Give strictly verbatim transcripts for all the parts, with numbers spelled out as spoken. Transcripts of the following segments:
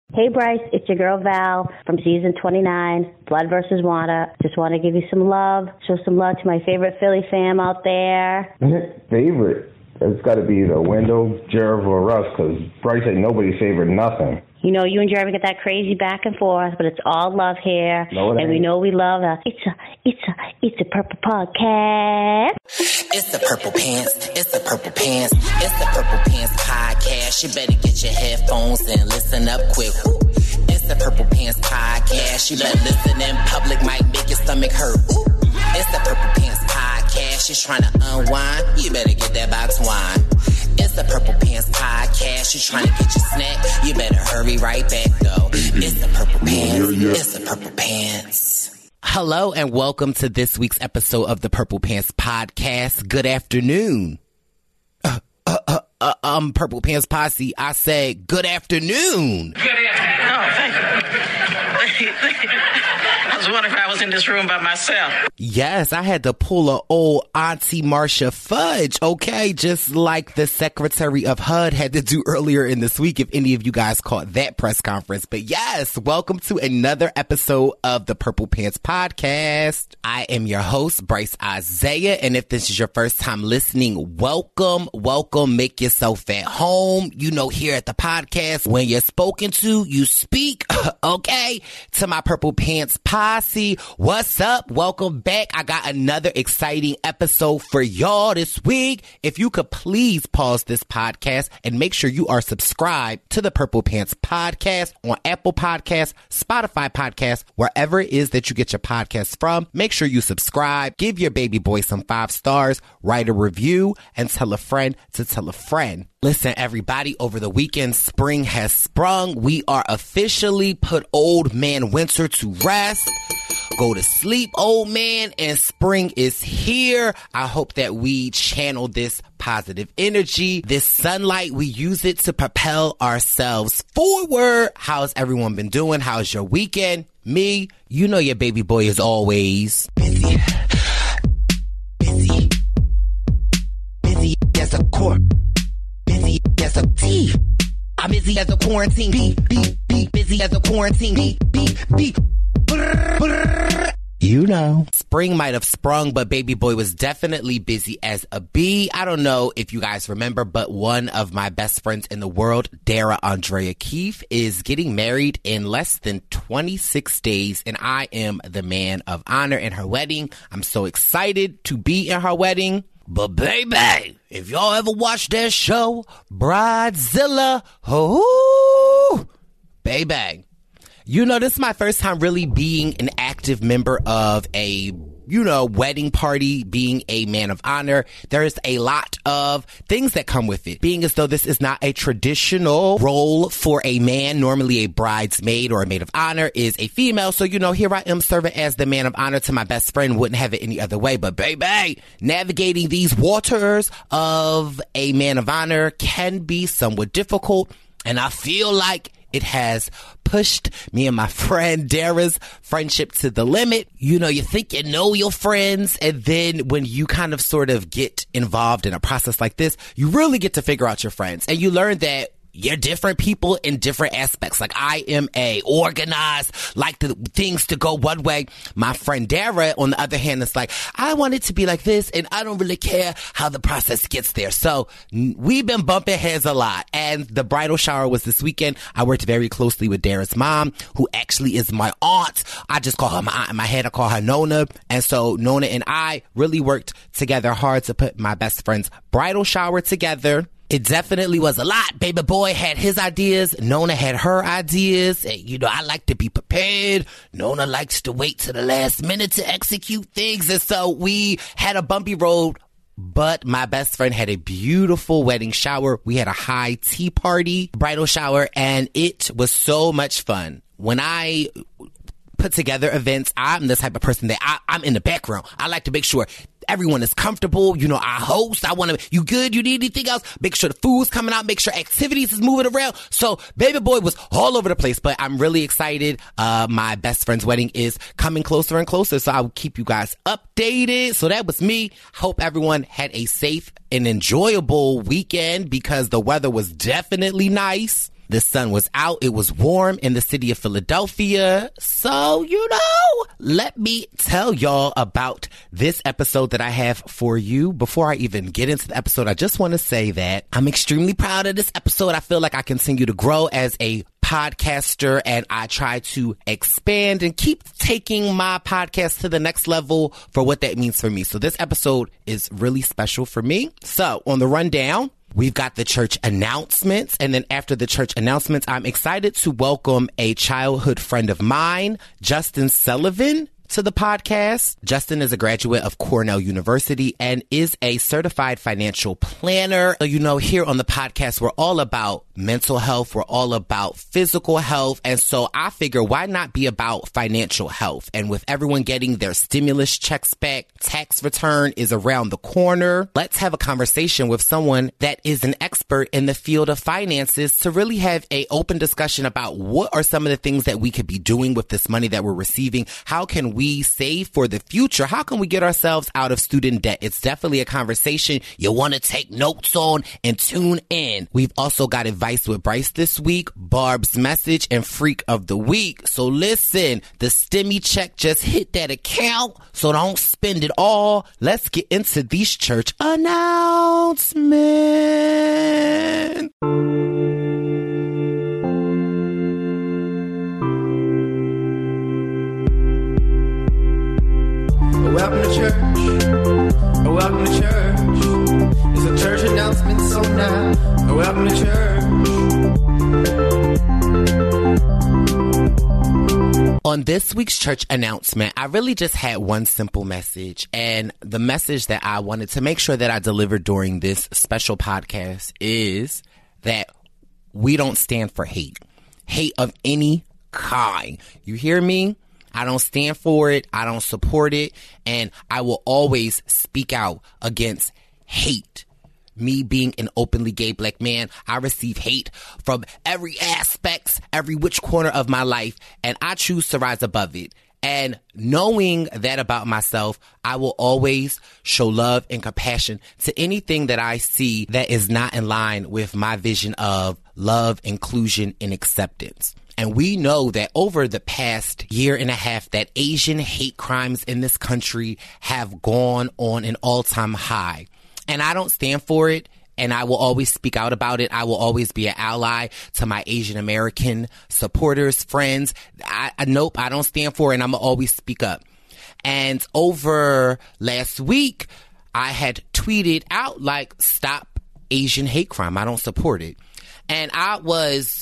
Hey Bryce, it's your girl Val from season twenty-nine, Blood versus. Water. Just want to give you some love, show some love to my favorite Philly fam out there. Favorite? It's got to be the Wendell, Jerv, or Russ, because Bryce ain't nobody's favorite nothing. You know, you and Jeremy get that crazy back and forth, but it's all love here. No, it and ain't. we know we love her. It's a, it's a, it's a Purple Podcast. It's the Purple Pants. It's the Purple Pants. It's the Purple Pants Podcast. You better get your headphones and listen up quick. Ooh. It's the Purple Pants Podcast. You better listen in public, might make your stomach hurt. Ooh. It's the Purple Pants Podcast. You're trying to unwind. You better get that box wine. It's the Purple Pants Podcast. You trying to get your snack? You better hurry right back, though. It's the Purple Pants. It's the Purple Pants. Hello and welcome to this week's episode of the Purple Pants Podcast. Good afternoon. Uh, uh, uh, uh, um, Purple Pants Posse, I said good afternoon. Good afternoon. Oh, thank you. Thank you. I was wondering if I was in this room by myself. Yes, I had to pull a old Auntie Marcia Fudge, okay? Just like the Secretary of H U D had to do earlier in this week, if any of you guys caught that press conference. But yes, welcome to another episode of the Purple Pants Podcast. I am your host, Bryce Isaiah, and if this is your first time listening, welcome, welcome, make yourself at home. You know, here at the podcast, when you're spoken to, you speak, okay? To my Purple Pants Posse, what's up? Welcome back. I got another exciting episode for y'all this week. If you could please pause this podcast and make sure you are subscribed to the Purple Pants Podcast on Apple Podcasts, Spotify Podcasts, wherever it is that you get your podcasts from. Make sure you subscribe, give your baby boy some five stars, write a review, and tell a friend to tell a friend. Listen, everybody, over the weekend, spring has sprung. We are officially put old man winter to rest. Go to sleep, old man, and spring is here. I hope that we channel this positive energy, this sunlight, we use it to propel ourselves forward. How's everyone been doing? How's your weekend? Me, you know your baby boy is always busy. Busy. Busy as a cork. Busy as a thief. I'm busy as a quarantine. Beep, beep, beep. Busy as a quarantine. Beep, beep, beep. Brr, brr. You know. Spring might have sprung, but baby boy was definitely busy as a bee. I don't know if you guys remember, but one of my best friends in the world, Dara Andrea Keefe, is getting married in less than twenty-six days, and I am the man of honor in her wedding. I'm so excited to be in her wedding. But baby, if y'all ever watched that show, Bridezilla, oh, baby, you know, this is my first time really being an active member of a, you know, wedding party, being a man of honor. There's a lot of things that come with it. Being as though this is not a traditional role for a man. Normally a bridesmaid or a maid of honor is a female. So, you know, here I am serving as the man of honor to my best friend. Wouldn't have it any other way. But baby, navigating these waters of a man of honor can be somewhat difficult. And I feel like it has pushed me and my friend Dara's friendship to the limit. You know, you think you know your friends, and then when you kind of sort of get involved in a process like this, you really get to figure out your friends. And you learn that you're different people in different aspects. Like I am a organized, like the things to go one way. My friend Dara, on the other hand, is like, I want it to be like this, and I don't really care how the process gets there. So we've been bumping heads a lot. And the bridal shower was this weekend. I worked very closely with Dara's mom, who actually is my aunt. I just call her my aunt in my head. I call her Nona. And so Nona and I really worked together hard to put my best friend's bridal shower together. It definitely was a lot. Baby boy had his ideas. Nona had her ideas. And, you know, I like to be prepared. Nona likes to wait to the last minute to execute things. And so we had a bumpy road, but my best friend had a beautiful wedding shower. We had a high tea party, bridal shower, and it was so much fun. When I put together events, I'm the type of person that I, I'm in the background. I like to make sure everyone is comfortable. You know, I host. I want to, you good? You need anything else? Make sure the food's coming out. Make sure activities is moving around. So baby boy was all over the place, but I'm really excited. Uh, my best friend's wedding is coming closer and closer. So I'll keep you guys updated. So that was me. Hope everyone had a safe and enjoyable weekend because the weather was definitely nice. The sun was out. It was warm in the city of Philadelphia. So, you know, let me tell y'all about this episode that I have for you. Before I even get into the episode, I just want to say that I'm extremely proud of this episode. I feel like I continue to grow as a podcaster, and I try to expand and keep taking my podcast to the next level for what that means for me. So this episode is really special for me. So on the rundown, we've got the church announcements, and then after the church announcements, I'm excited to welcome a childhood friend of mine, Justin Sullivan, to the podcast. Justin is a graduate of Cornell University and is a certified financial planner. You know, here on the podcast, we're all about mental health. We're all about physical health. And so I figure, why not be about financial health? And with everyone getting their stimulus checks back, tax return is around the corner. Let's have a conversation with someone that is an expert in the field of finances to really have an open discussion about what are some of the things that we could be doing with this money that we're receiving. How can we we save for the future? How can we get ourselves out of student debt? It's definitely a conversation you want to take notes on and tune in. We've also got advice with Bryce this week, Barb's message, and freak of the week. So listen, the stimmy check just hit that account, so don't spend it all. Let's get into these church announcements. Welcome to church. Oh, welcome to church. It's a church announcement, so now. Oh, welcome to church. On this week's church announcement, I really just had one simple message. And the message that I wanted to make sure that I delivered during this special podcast is that we don't stand for hate. Hate of any kind. You hear me? I don't stand for it. I don't support it. And I will always speak out against hate. Me being an openly gay black man, I receive hate from every aspect, every which corner of my life, and I choose to rise above it. And knowing that about myself, I will always show love and compassion to anything that I see that is not in line with my vision of love, inclusion, and acceptance. And we know that over the past year and a half that Asian hate crimes in this country have gone on an all-time high. And I don't stand for it, and I will always speak out about it. I will always be an ally to my Asian American supporters, friends. I, I nope, I don't stand for it, and I'm going to always speak up. And over last week, I had tweeted out, like, stop Asian hate crime. I don't support it. And I was...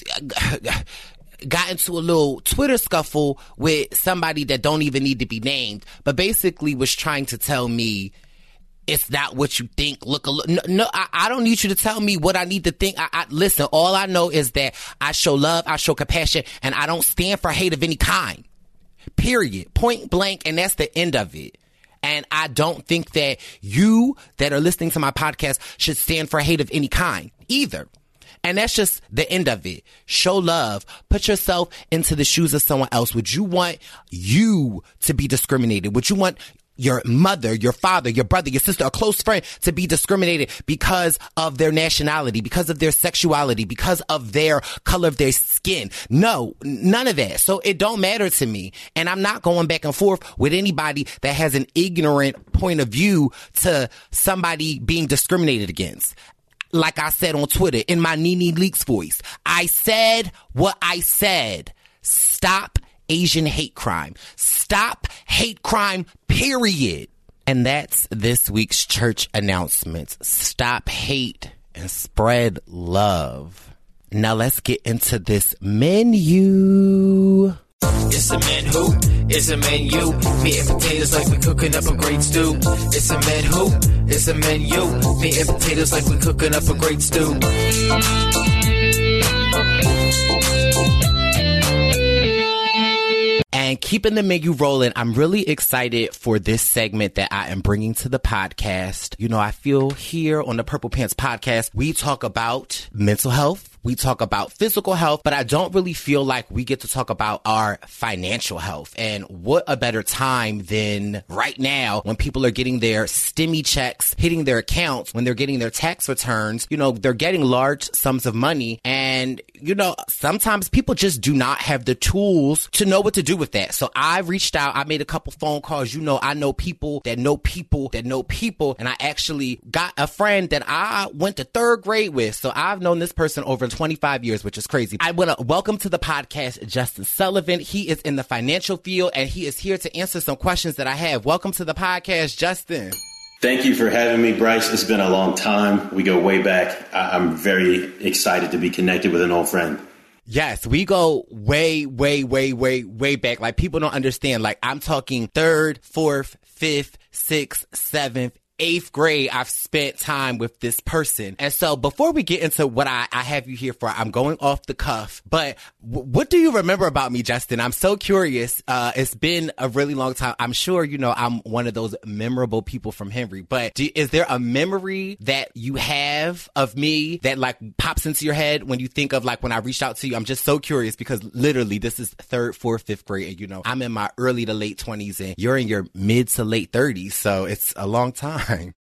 got into a little Twitter scuffle with somebody that don't even need to be named, but basically was trying to tell me it's not what you think. Look, a look. No, no I, I don't need you to tell me what I need to think. I, I listen, all I know is that I show love, I show compassion, and I don't stand for hate of any kind. Period. Point blank, and that's the end of it. And I don't think that you that are listening to my podcast should stand for hate of any kind either. And that's just the end of it. Show love. Put yourself into the shoes of someone else. Would you want you to be discriminated? Would you want your mother, your father, your brother, your sister, a close friend to be discriminated because of their nationality, because of their sexuality, because of their color of their skin? No, none of that. So it don't matter to me. And I'm not going back and forth with anybody that has an ignorant point of view to somebody being discriminated against. Like I said on Twitter, in my Nene Leakes voice, I said what I said. Stop Asian hate crime. Stop hate crime, period. And that's this week's church announcements. Stop hate and spread love. Now let's get into this menu. It's a man who, it's a menu. Meat and potatoes like we cooking up a great stew. It's a man who, it's a menu. Meat and potatoes like we cooking up a great stew. And keeping the menu rolling, I'm really excited for this segment that I am bringing to the podcast. You know, I feel here on the Purple Pants podcast, we talk about mental health. we talk about physical health, but I don't really feel like we get to talk about our financial health. And what a better time than right now when people are getting their stimmy checks, hitting their accounts, when they're getting their tax returns. You know, they're getting large sums of money. And, you know, sometimes people just do not have the tools to know what to do with that. So I reached out. I made a couple phone calls. You know, I know people that know people that know people. And I actually got a friend that I went to third grade with. So I've known this person over twenty-five years, which is crazy. I want to welcome to the podcast Justin Sullivan. He is in the financial field and he is here to answer some questions that I have. Welcome to the podcast, Justin. Thank you for having me, Bryce. It's been a long time. We go way back. I'm very excited to be connected with an old friend. Yes, we go way, way, way, way, way back. Like, people don't understand. Like, I'm talking third, fourth, fifth, sixth, seventh, eighth grade. I've spent time with this person. And so before we get into what I, I have you here for, I'm going off the cuff, but w- what do you remember about me, Justin? I'm so curious. Uh, it's been a really long time. I'm sure, you know, I'm one of those memorable people from Henry, but do, is there a memory that you have of me that like pops into your head when you think of like when I reached out to you? I'm just so curious because literally this is third, fourth, fifth grade. And, you know, I'm in my early to late twenties and you're in your mid to late thirties. So it's a long time.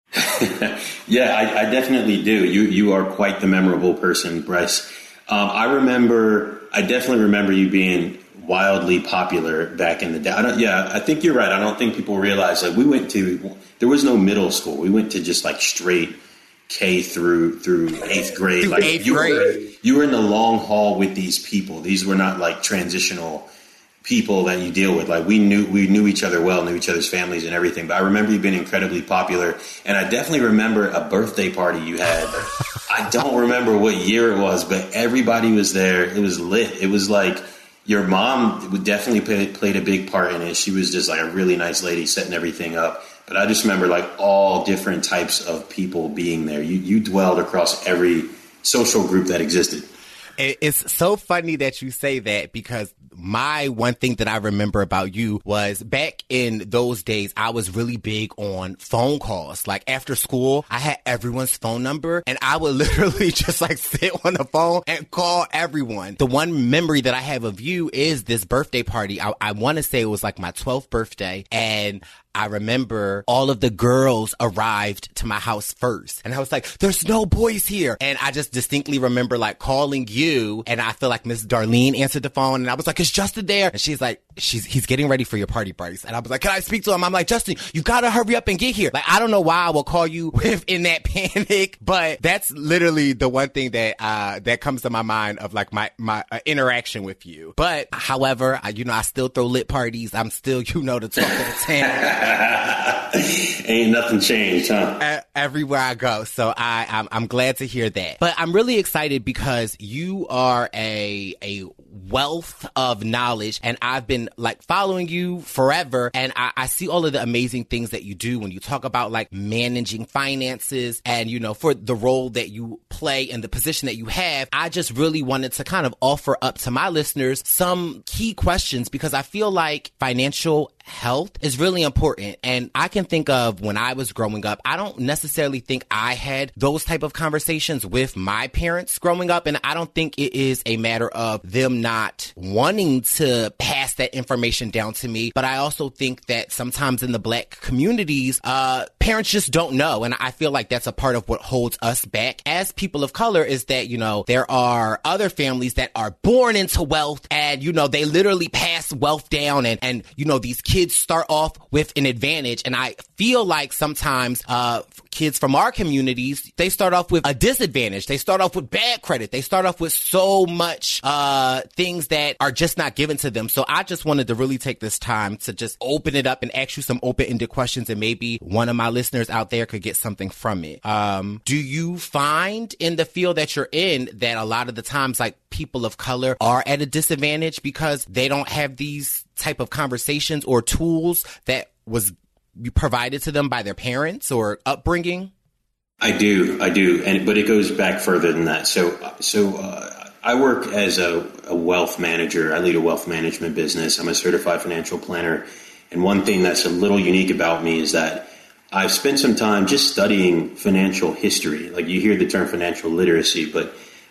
Yeah, I, I definitely do. You you are quite the memorable person, Bryce. Um, I remember, I definitely remember you being wildly popular back in the day. I don't, yeah, I think you're right. I don't think people realize, like, we went to, there was no middle school. We went to just like straight K through through eighth grade. Through like eighth you grade. were you were in the long haul with these people. These were not like transitional people that you deal with. Like we knew we knew each other well, knew each other's families and everything. But I remember you being incredibly popular, and I definitely remember a birthday party you had. I don't remember what year it was, but everybody was there. It was lit. It was like your mom would definitely play, played a big part in it. She was just like a really nice lady setting everything up. But I just remember like all different types of people being there. You you dwelled across every social group that existed. It's so funny that you say that because my one thing that I remember about you was back in those days, I was really big on phone calls. Like after school, I had everyone's phone number and I would literally just like sit on the phone and call everyone. The one memory that I have of you is this birthday party. I, I want to say it was like my twelfth birthday, and I remember all of the girls arrived to my house first. And I was like, there's no boys here. And I just distinctly remember like calling you, and I feel like Miss Darlene answered the phone, and I was like, is Justin there? And she's like, she's he's getting ready for your party, Bryce. And I was like, can I speak to him? I'm like, Justin, you gotta hurry up and get here. Like, I don't know why I will call you with in that panic, but that's literally the one thing that uh that comes to my mind of like my my uh, interaction with you. But however, I, you know, I still throw lit parties. I'm still, you know, the talk of the town. Ain't nothing changed, huh? Everywhere I go. So I, I'm, I'm glad to hear that. But I'm really excited because you are a a wealth of knowledge, and I've been like following you forever, and I, I see all of the amazing things that you do when you talk about like managing finances and, you know, for the role that you play and the position that you have. I just really wanted to kind of offer up to my listeners some key questions because I feel like financial health is really important. And I can think of when I was growing up, I don't necessarily think I had those type of conversations with my parents growing up. And I don't think it is a matter of them not wanting to pass that information down to me. But I also think that sometimes in the Black communities, uh, parents just don't know. And I feel like that's a part of what holds us back as people of color is that, you know, there are other families that are born into wealth and, you know, they literally pass wealth down and, and, you know, these kids start off with an advantage. And I feel like sometimes uh, kids from our communities, they start off with a disadvantage. They start off with bad credit. They start off with so much uh, things that are just not given to them. So I just wanted to really take this time to just open it up and ask you some open-ended questions, and maybe one of my listeners out there could get something from it. Um, do you find in the field that you're in that a lot of the times like people of color are at a disadvantage because they don't have these type of conversations or tools that was provided to them by their parents or upbringing? I do, I do, and but it goes back further than that. So, so uh, I work as a, a wealth manager. I lead a wealth management business. I'm a certified financial planner, and one thing that's a little unique about me is that I've spent some time just studying financial history. Like you hear the term financial literacy, but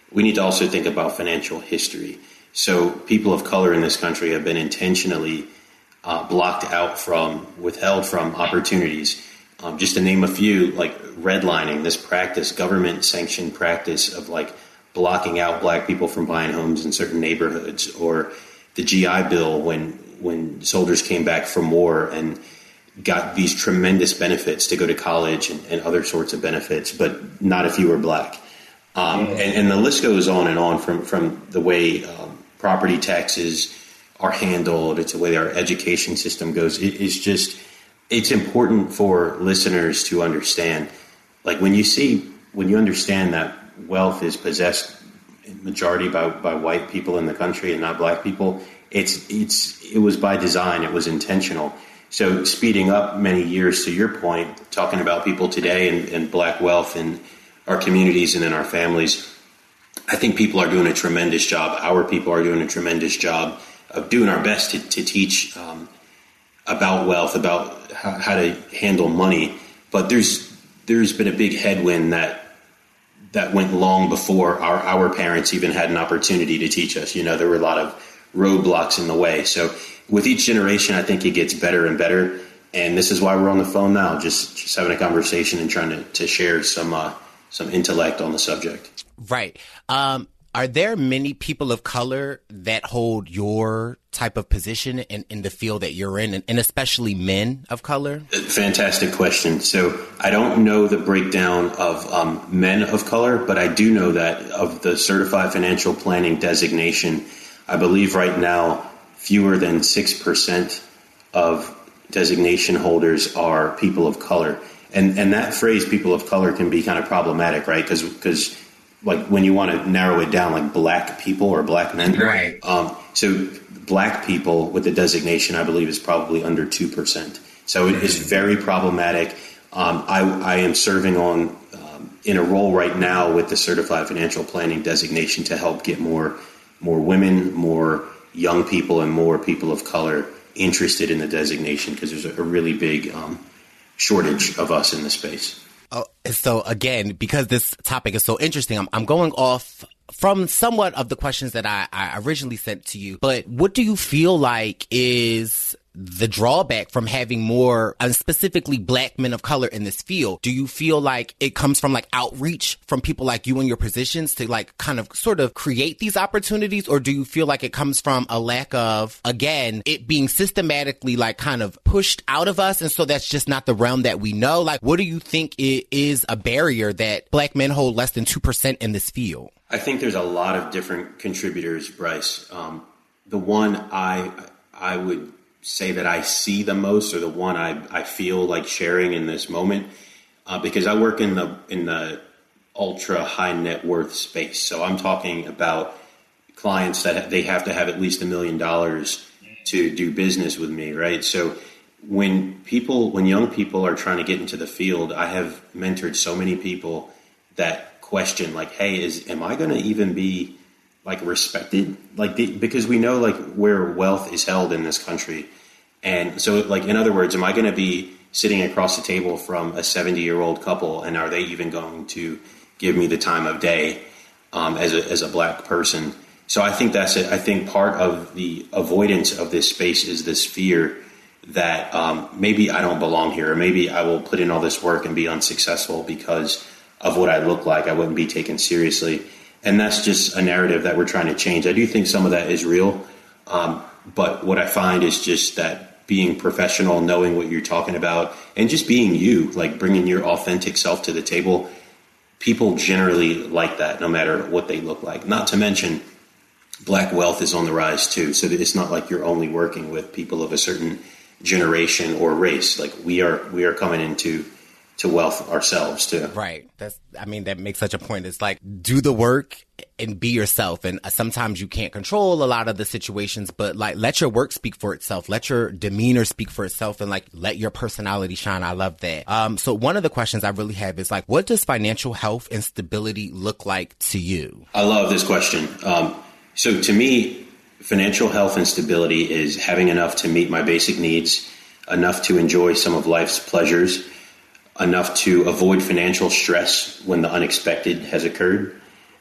we need to also think about financial history. So people of color in this country have been intentionally uh, blocked out from, withheld from opportunities. Um, just to name a few, like redlining, this practice, government sanctioned practice of like blocking out black people from buying homes in certain neighborhoods, or the G I Bill when when soldiers came back from war and got these tremendous benefits to go to college and, and other sorts of benefits, but not if you were black. Um, and, and the list goes on and on, from, from the way um, property taxes are handled, it's the way our education system goes. It, it's just, it's important for listeners to understand, like when you see, when you understand that wealth is possessed in majority by, by white people in the country and not black people, it's, it's, it was by design, it was intentional. So speeding up many years, to your point, talking about people today and, and black wealth in our communities and in our families, I think people are doing a tremendous job. Our people are doing a tremendous job of doing our best to, to teach um, about wealth, about how, how to handle money. But there's there's been a big headwind that that went long before our, our parents even had an opportunity to teach us. You know, there were a lot of roadblocks in the way. So with each generation, I think it gets better and better. And this is why we're on the phone now, just, just having a conversation and trying to, to share some uh, some intellect on the subject. Right. Um, are there many people of color that hold your type of position in, in the field that you're in, and, and especially men of color? Fantastic question. So I don't know the breakdown of um, men of color, but I do know that of the Certified Financial Planning designation, I believe right now fewer than six percent of designation holders are people of color. And and that phrase, people of color, can be kind of problematic, right? Because because like when you want to narrow it down, like black people or black men. Right. Um, so black people with the designation, I believe, is probably under two percent. So it is very problematic. Um, I, I am serving on um, in a role right now with the Certified Financial Planning designation to help get more more women, more young people, and more people of color interested in the designation, because there's a, a really big um, shortage of us in the space. Oh, so again, because this topic is so interesting, I'm, I'm going off from somewhat of the questions that I, I originally sent to you. But what do you feel like is the drawback from having more, uh, specifically black men of color in this field? Do you feel like it comes from like outreach from people like you in your positions to like kind of sort of create these opportunities? Or do you feel like it comes from a lack of, again, it being systematically like kind of pushed out of us, and so that's just not the realm that we know? Like, what do you think it is a barrier that black men hold less than two percent in this field? I think there's a lot of different contributors, Bryce. Um, the one I I would say that I see the most, or the one I, I feel like sharing in this moment, uh, because I work in the in the ultra high net worth space. So I'm talking about clients that they have to have at least a million dollars to do business with me, right? So when people, when young people are trying to get into the field, I have mentored so many people that question, like, hey, is am I going to even be like respected? Like, the, because we know like where wealth is held in this country. And so like, in other words, am I going to be sitting across the table from a seventy year old couple, and are they even going to give me the time of day um, as a, as a black person? So I think that's it. I think part of the avoidance of this space is this fear that um, maybe I don't belong here, or maybe I will put in all this work and be unsuccessful because of what I look like. I wouldn't be taken seriously. And that's just a narrative that we're trying to change. I do think some of that is real. Um, but what I find is just that being professional, knowing what you're talking about, and just being you, like bringing your authentic self to the table, people generally like that no matter what they look like. Not to mention, black wealth is on the rise too. So it's not like you're only working with people of a certain generation or race. Like we are, we are coming into to wealth ourselves too. Right. That's, I mean, that makes such a point. It's like, do the work and be yourself. And sometimes you can't control a lot of the situations, but like, let your work speak for itself. Let your demeanor speak for itself, and like, let your personality shine. I love that. Um, so one of the questions I really have is like, what does financial health and stability look like to you? I love this question. Um, so to me, financial health and stability is having enough to meet my basic needs, enough to enjoy some of life's pleasures, enough to avoid financial stress when the unexpected has occurred,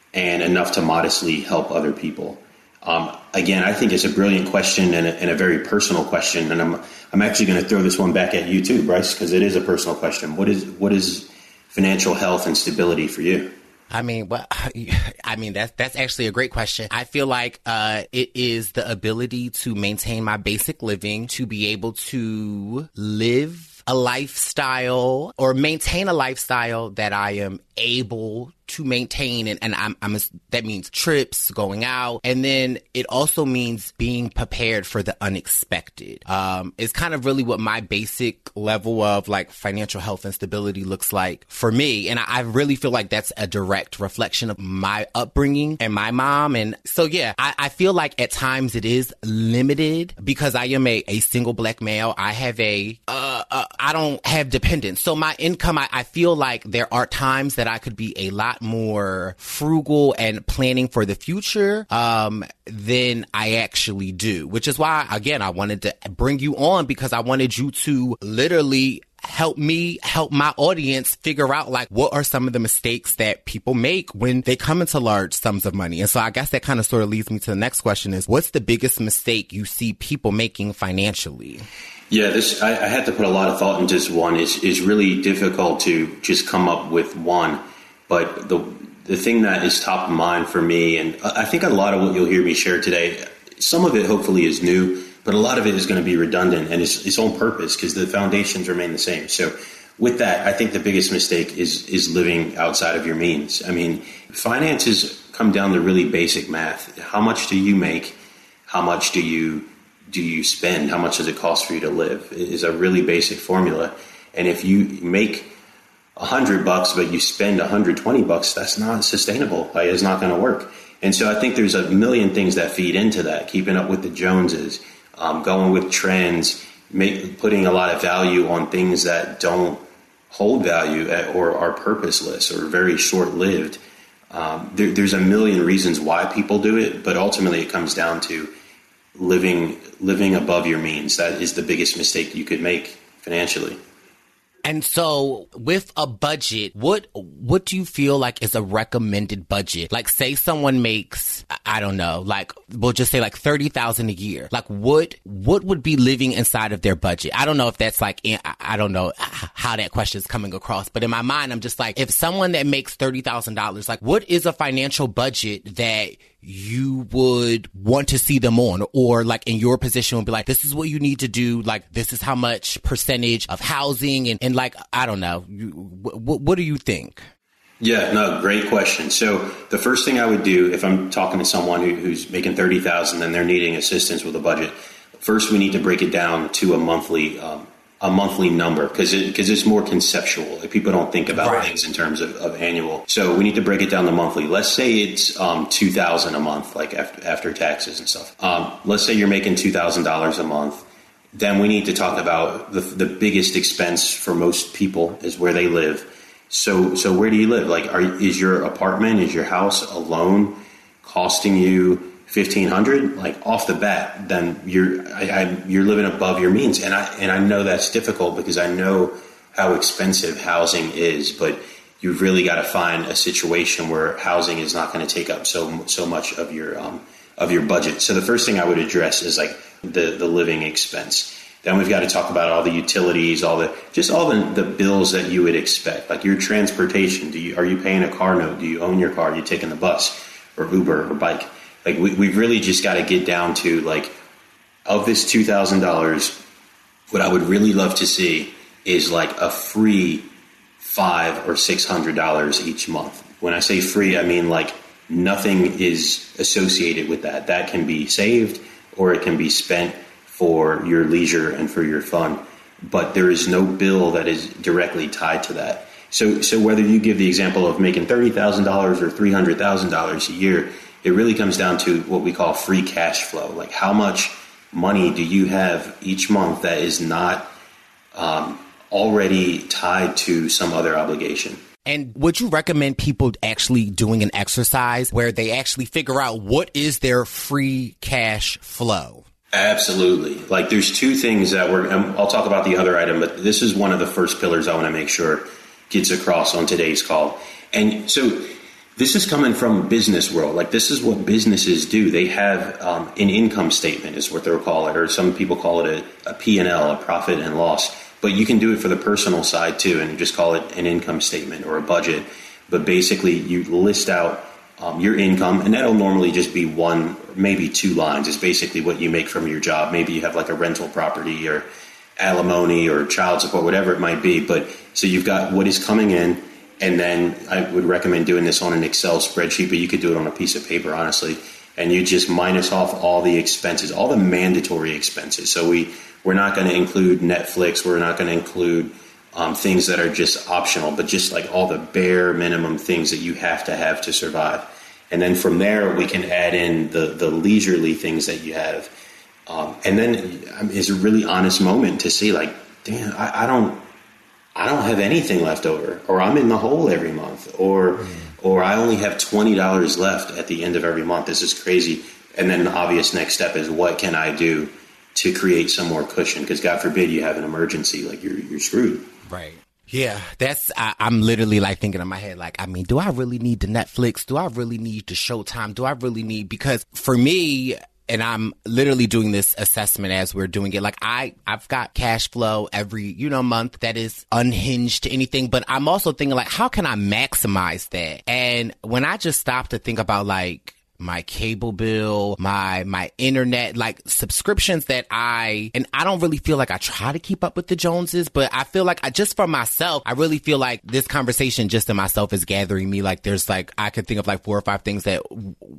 and enough to modestly help other people? Um, again, I think it's a brilliant question and a, and a very personal question. And I'm I'm actually going to throw this one back at you too, Bryce, because it is a personal question. What is what is financial health and stability for you? I mean, well, I mean, that's, that's actually a great question. I feel like, uh, it is the ability to maintain my basic living, to be able to live a lifestyle or maintain a lifestyle that I am able to maintain. And, and I'm, I'm, that means trips, going out. And then it also means being prepared for the unexpected. Um, it's kind of really what my basic level of like financial health and stability looks like for me. And I, I really feel like that's a direct reflection of my upbringing and my mom. And so, yeah, I, I feel like at times it is limited because I am a, a single black male. I have a, uh, uh, I don't have dependents. So my income, I, I feel like there are times that I could be a lot more frugal and planning for the future um, than I actually do, which is why, again, I wanted to bring you on because I wanted you to literally help me help my audience figure out like what are some of the mistakes that people make when they come into large sums of money. And so I guess that kind of sort of leads me to the next question is, what's the biggest mistake you see people making financially? Yeah, this I, I had to put a lot of thought into this one. It's, it's really difficult to just come up with one. But the the thing that is top of mind for me, and I think a lot of what you'll hear me share today, some of it hopefully is new, but a lot of it is going to be redundant and it's its own purpose because the foundations remain the same. So with that, I think the biggest mistake is is living outside of your means. I mean, finances come down to really basic math. How much do you make? How much do you do you spend? How much does it cost for you to live? It is a really basic formula. And if you make a hundred bucks, but you spend a hundred twenty bucks, that's not sustainable. Like, it's not going to work. And so I think there's a million things that feed into that. Keeping up with the Joneses, um, going with trends, make, putting a lot of value on things that don't hold value at, or are purposeless or very short-lived. Um, there, there's a million reasons why people do it, but ultimately it comes down to living living above your means. That is the biggest mistake you could make financially. And so with a budget, what what do you feel like is a recommended budget? Like, say someone makes, I don't know, like, we'll just say like thirty thousand dollars a year. Like, what what would be living inside of their budget? I don't know if that's like, I don't know how that question is coming across, but in my mind, I'm just like, if someone that makes thirty thousand dollars, like, what is a financial budget that you would want to see them on, or like in your position would be like, this is what you need to do. Like, this is how much percentage of housing and, and like, I don't know. What, what do you think? Yeah, no, great question. So the first thing I would do if I'm talking to someone who, who's making thirty thousand and they're needing assistance with a budget, first we need to break it down to a monthly, um, a monthly number because it, because it's more conceptual. Like, people don't think about right. things in terms of, of annual. So we need to break it down to monthly. Let's say it's um, two thousand dollars a month, like after, after taxes and stuff. Um, let's say you're making two thousand dollars a month. Then we need to talk about the, the biggest expense for most people is where they live. So, so where do you live? Like, are, is your apartment, is your house alone costing you fifteen hundred dollars? Like, off the bat, then you're I, I, you're living above your means, and I and I know that's difficult because I know how expensive housing is. But you've really got to find a situation where housing is not going to take up so so much of your um, of your budget. So the first thing I would address is like the the living expense. Then we've got to talk about all the utilities, all the just all the, the bills that you would expect, like your transportation. Do you are you paying a car note? Do you own your car? Are you taking the bus or Uber or bike? Like, we, we've really just got to get down to, like, of this two thousand dollars, what I would really love to see is like a free five or six hundred dollars each month. When I say free, I mean like nothing is associated with that. That can be saved or it can be spent for your leisure and for your fun. But there is no bill that is directly tied to that. So, so whether you give the example of making thirty thousand dollars or three hundred thousand dollars a year, it really comes down to what we call free cash flow. Like, how much money do you have each month that is not um, already tied to some other obligation? And would you recommend people actually doing an exercise where they actually figure out what is their free cash flow? Absolutely. Like, there's two things that we're, and I'll talk about the other item, but this is one of the first pillars I want to make sure gets across on today's call. And so This is coming from business world. Like, this is what businesses do. They have um, an income statement is what they'll call it, or some people call it a, a P and L, a profit and loss. But you can do it for the personal side too, and just call it an income statement or a budget. But basically, you list out um, your income, and that'll normally just be one, maybe two lines. It's basically what you make from your job. Maybe you have like a rental property or alimony or child support, whatever it might be. But so you've got what is coming in. And then I would recommend doing this on an Excel spreadsheet, but you could do it on a piece of paper, honestly. And you just minus off all the expenses, all the mandatory expenses. So we, we're not going to include Netflix. We're not going to include um, things that are just optional, but just like all the bare minimum things that you have to have to survive. And then from there, we can add in the, the leisurely things that you have. Um, and then I mean, it's a really honest moment to see, like, damn, I, I don't... I don't have anything left over, or I'm in the hole every month, or mm. or I only have twenty dollars left at the end of every month. This is crazy. And then the obvious next step is, what can I do to create some more cushion? Because God forbid you have an emergency, like you're you're screwed. Right. Yeah, that's, I, I'm literally like thinking in my head, like, I mean, do I really need the Netflix? Do I really need the Showtime? Do I really need, because for me, and I'm literally doing this assessment as we're doing it. Like I, I've got cash flow every, you know, month that is unhinged to anything, but I'm also thinking like, how can I maximize that? And when I just stop to think about like my cable bill, my, my internet, like subscriptions that I, and I don't really feel like I try to keep up with the Joneses, but I feel like I just for myself, I really feel like this conversation just in myself is gathering me. Like there's like, I could think of like four or five things that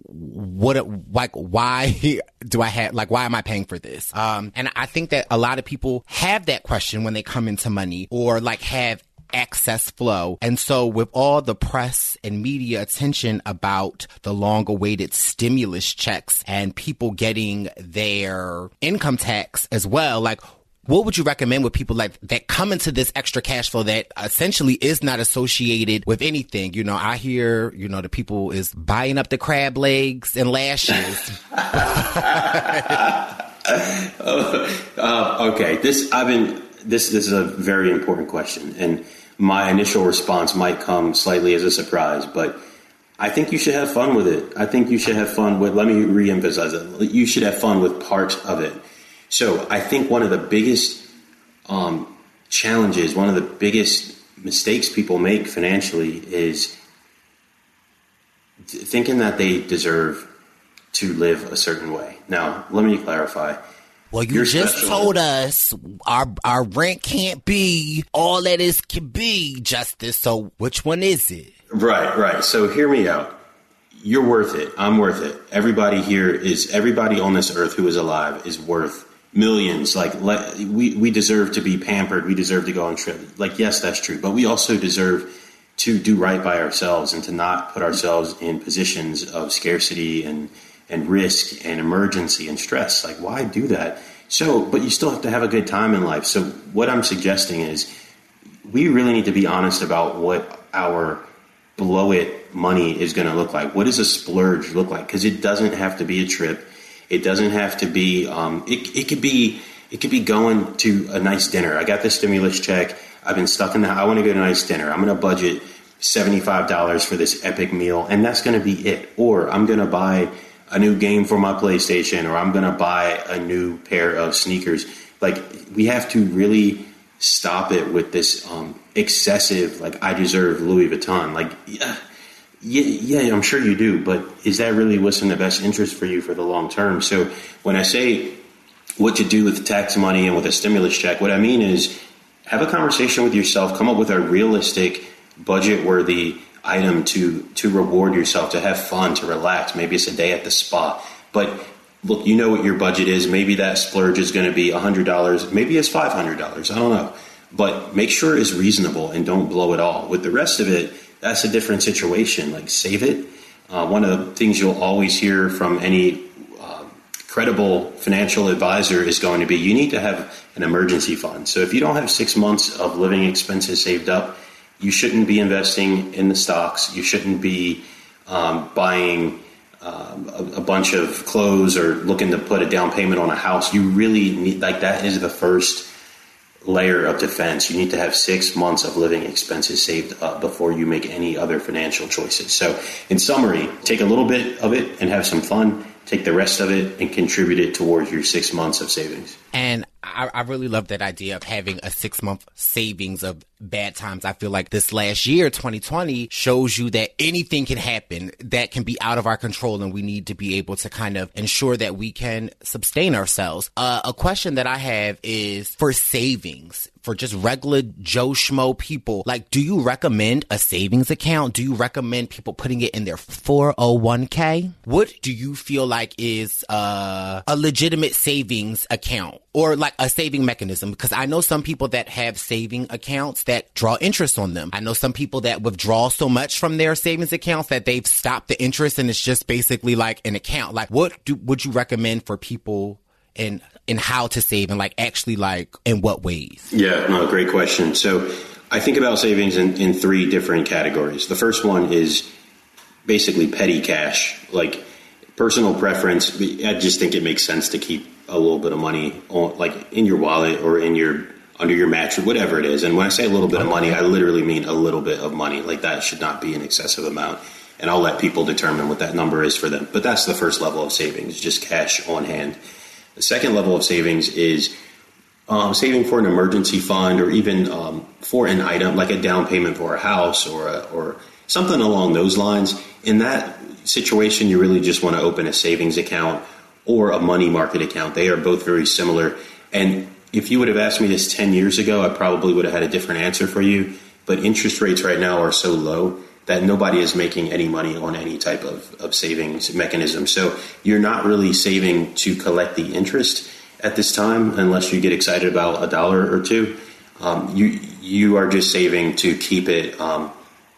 what, like, why do I have, like, why am I paying for this? Um, and I think that a lot of people have that question when they come into money or like have excess flow. And so with all the press and media attention about the long-awaited stimulus checks and people getting their income tax as well, like, what would you recommend with people like that come into this extra cash flow that essentially is not associated with anything? You know, I hear, you know, the people is buying up the crab legs and lashes. uh, uh, okay, this I've been this this is a very important question, and my initial response might come slightly as a surprise, but I think you should have fun with it. I think you should have fun with, let me reemphasize it. You should have fun with parts of it. So I think one of the biggest um, challenges, one of the biggest mistakes people make financially is thinking that they deserve to live a certain way. Now, let me clarify. Well, you You're just special. told us our our rent can't be all that it can be, Justice. So which one is it? Right, right. So hear me out. You're worth it. I'm worth it. Everybody here is, everybody on this earth who is alive is worth millions. Like, let, we, we deserve to be pampered. We deserve to go on trip. Like, yes, that's true. But we also deserve to do right by ourselves and to not put ourselves in positions of scarcity and and risk and emergency and stress. Like, why do that? So, but you still have to have a good time in life. So what I'm suggesting is we really need to be honest about what our blow it money is going to look like. What does a splurge look like? Because it doesn't have to be a trip. It doesn't have to be, um, it, it could be, it could be going to a nice dinner. I got the stimulus check. I've been stuck in the, I want to go to a nice dinner. I'm going to budget seventy-five dollars for this epic meal, and that's going to be it. Or I'm going to buy a new game for my PlayStation, or I'm going to buy a new pair of sneakers. Like, we have to really stop it with this um, excessive, like, I deserve Louis Vuitton. Like, yeah, yeah, yeah, I'm sure you do, but is that really what's in the best interest for you for the long term? So when I say what to do with tax money and with a stimulus check, what I mean is have a conversation with yourself, come up with a realistic, budget-worthy item to to reward yourself, to have fun, to relax. Maybe it's a day at the spa. But look, you know what your budget is. Maybe that splurge is going to be one hundred dollars. Maybe it's five hundred dollars. I don't know. But make sure it's reasonable and don't blow it all. With the rest of it, that's a different situation. Like, save it. Uh, one of the things you'll always hear from any uh, credible financial advisor is going to be, you need to have an emergency fund. So if you don't have six months of living expenses saved up, you shouldn't be investing in the stocks. You shouldn't be um, buying um, a, a bunch of clothes or looking to put a down payment on a house. You really need, like, that is the first layer of defense. You need to have six months of living expenses saved up before you make any other financial choices. So in summary, take a little bit of it and have some fun. Take the rest of it and contribute it towards your six months of savings. And I, I really love that idea of having a six month savings of bad times. I feel like this last year, twenty twenty, shows you that anything can happen that can be out of our control, and we need to be able to kind of ensure that we can sustain ourselves. Uh, a question that I have is for savings. For just regular Joe Schmo people, like, do you recommend a savings account? Do you recommend people putting it in their four oh one k? What do you feel like is uh, a legitimate savings account or like a saving mechanism? Because I know some people that have saving accounts that draw interest on them. I know some people that withdraw so much from their savings accounts that they've stopped the interest and it's just basically like an account. Like, what do, would you recommend for people in in how to save and like actually like in what ways? Yeah, no, great question. So I think about savings in, in three different categories. The first one is basically petty cash, like personal preference. I just think it makes sense to keep a little bit of money on, like in your wallet or in your under your mattress, whatever it is. And when I say a little bit of money, I literally mean a little bit of money. Like that should not be an excessive amount. And I'll let people determine what that number is for them. But that's the first level of savings, just cash on hand. The second level of savings is um, saving for an emergency fund or even um, for an item like a down payment for a house or a, or something along those lines. In that situation, you really just want to open a savings account or a money market account. They are both very similar. And if you would have asked me this ten years ago, I probably would have had a different answer for you. But interest rates right now are so low that nobody is making any money on any type of, of savings mechanism. So you're not really saving to collect the interest at this time unless you get excited about a dollar or two. Um, you you are just saving to keep it, um,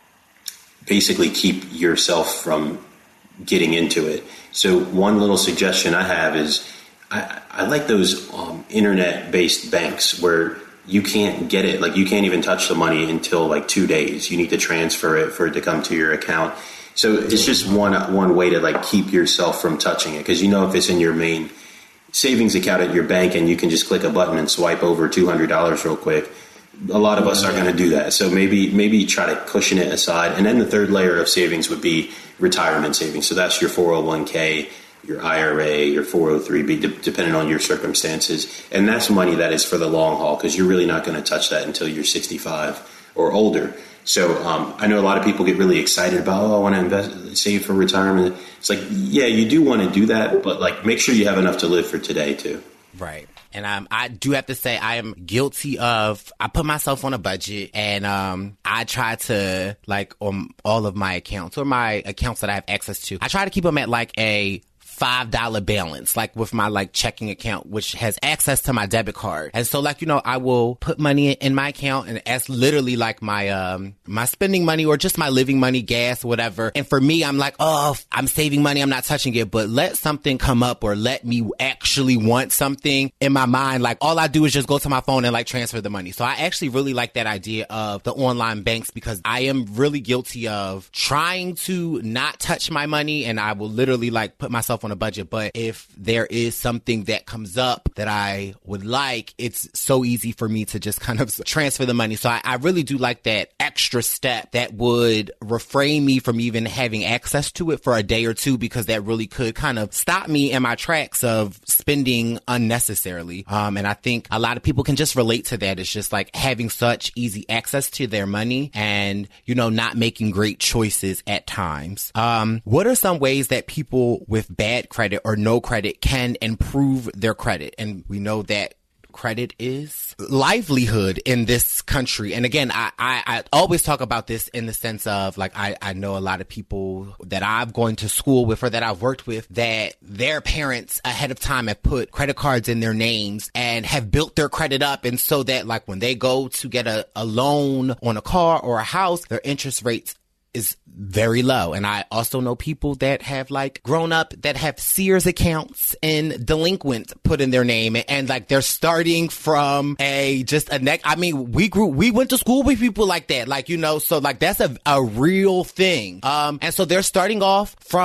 basically keep yourself from getting into it. So one little suggestion I have is I, I like those um, internet-based banks where you can't get it. Like you can't even touch the money until like two days. You need to transfer it for it to come to your account. So it's just one one way to like keep yourself from touching it. Because you know if it's in your main savings account at your bank and you can just click a button and swipe over two hundred dollars real quick, a lot of us are going to do that. So maybe maybe try to cushion it aside. And then the third layer of savings would be retirement savings. So that's your four oh one k, your I R A, your four oh three b, de- depending on your circumstances. And that's money that is for the long haul because you're really not going to touch that until you're sixty-five or older. So um, I know a lot of people get really excited about, oh, I want to invest, save for retirement. It's like, yeah, you do want to do that, but like make sure you have enough to live for today too. Right. And um, I do have to say I am guilty of, I put myself on a budget and um, I try to, like, on all of my accounts or my accounts that I have access to, I try to keep them at like a five dollar balance, like with my like checking account, which has access to my debit card. And so like, you know, I will put money in my account and that's literally like my, um, my spending money or just my living money, gas, whatever. And for me, I'm like, oh, I'm saving money. I'm not touching it, but let something come up or let me actually want something in my mind. Like all I do is just go to my phone and like transfer the money. So I actually really like that idea of the online banks because I am really guilty of trying to not touch my money and I will literally like put myself on a budget. But if there is something that comes up that I would like, it's so easy for me to just kind of transfer the money. So I, I really do like that extra step that would refrain me from even having access to it for a day or two, because that really could kind of stop me in my tracks of spending unnecessarily. Um, and I think a lot of people can just relate to that. It's just like having such easy access to their money and, you know, not making great choices at times. Um, what are some ways that people with bad credit or no credit can improve their credit? And we know that credit is livelihood in this country. And again, I, I, I always talk about this in the sense of like, I, I know a lot of people that I've gone to school with or that I've worked with that their parents ahead of time have put credit cards in their names and have built their credit up. And so that like when they go to get a, a loan on a car or a house, their interest rates is very low. And I also know people that have like grown up that have Sears accounts and delinquent put in their name. And, and like they're starting from a just a neck. I mean, we grew, we went to school with people like that. Like, you know, so like that's a, a real thing. Um, and so they're starting off from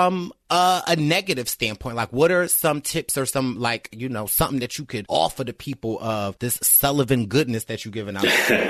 uh, a negative standpoint? Like, what are some tips or some, like, you know, something that you could offer to people of this Sullivan goodness that you're giving out?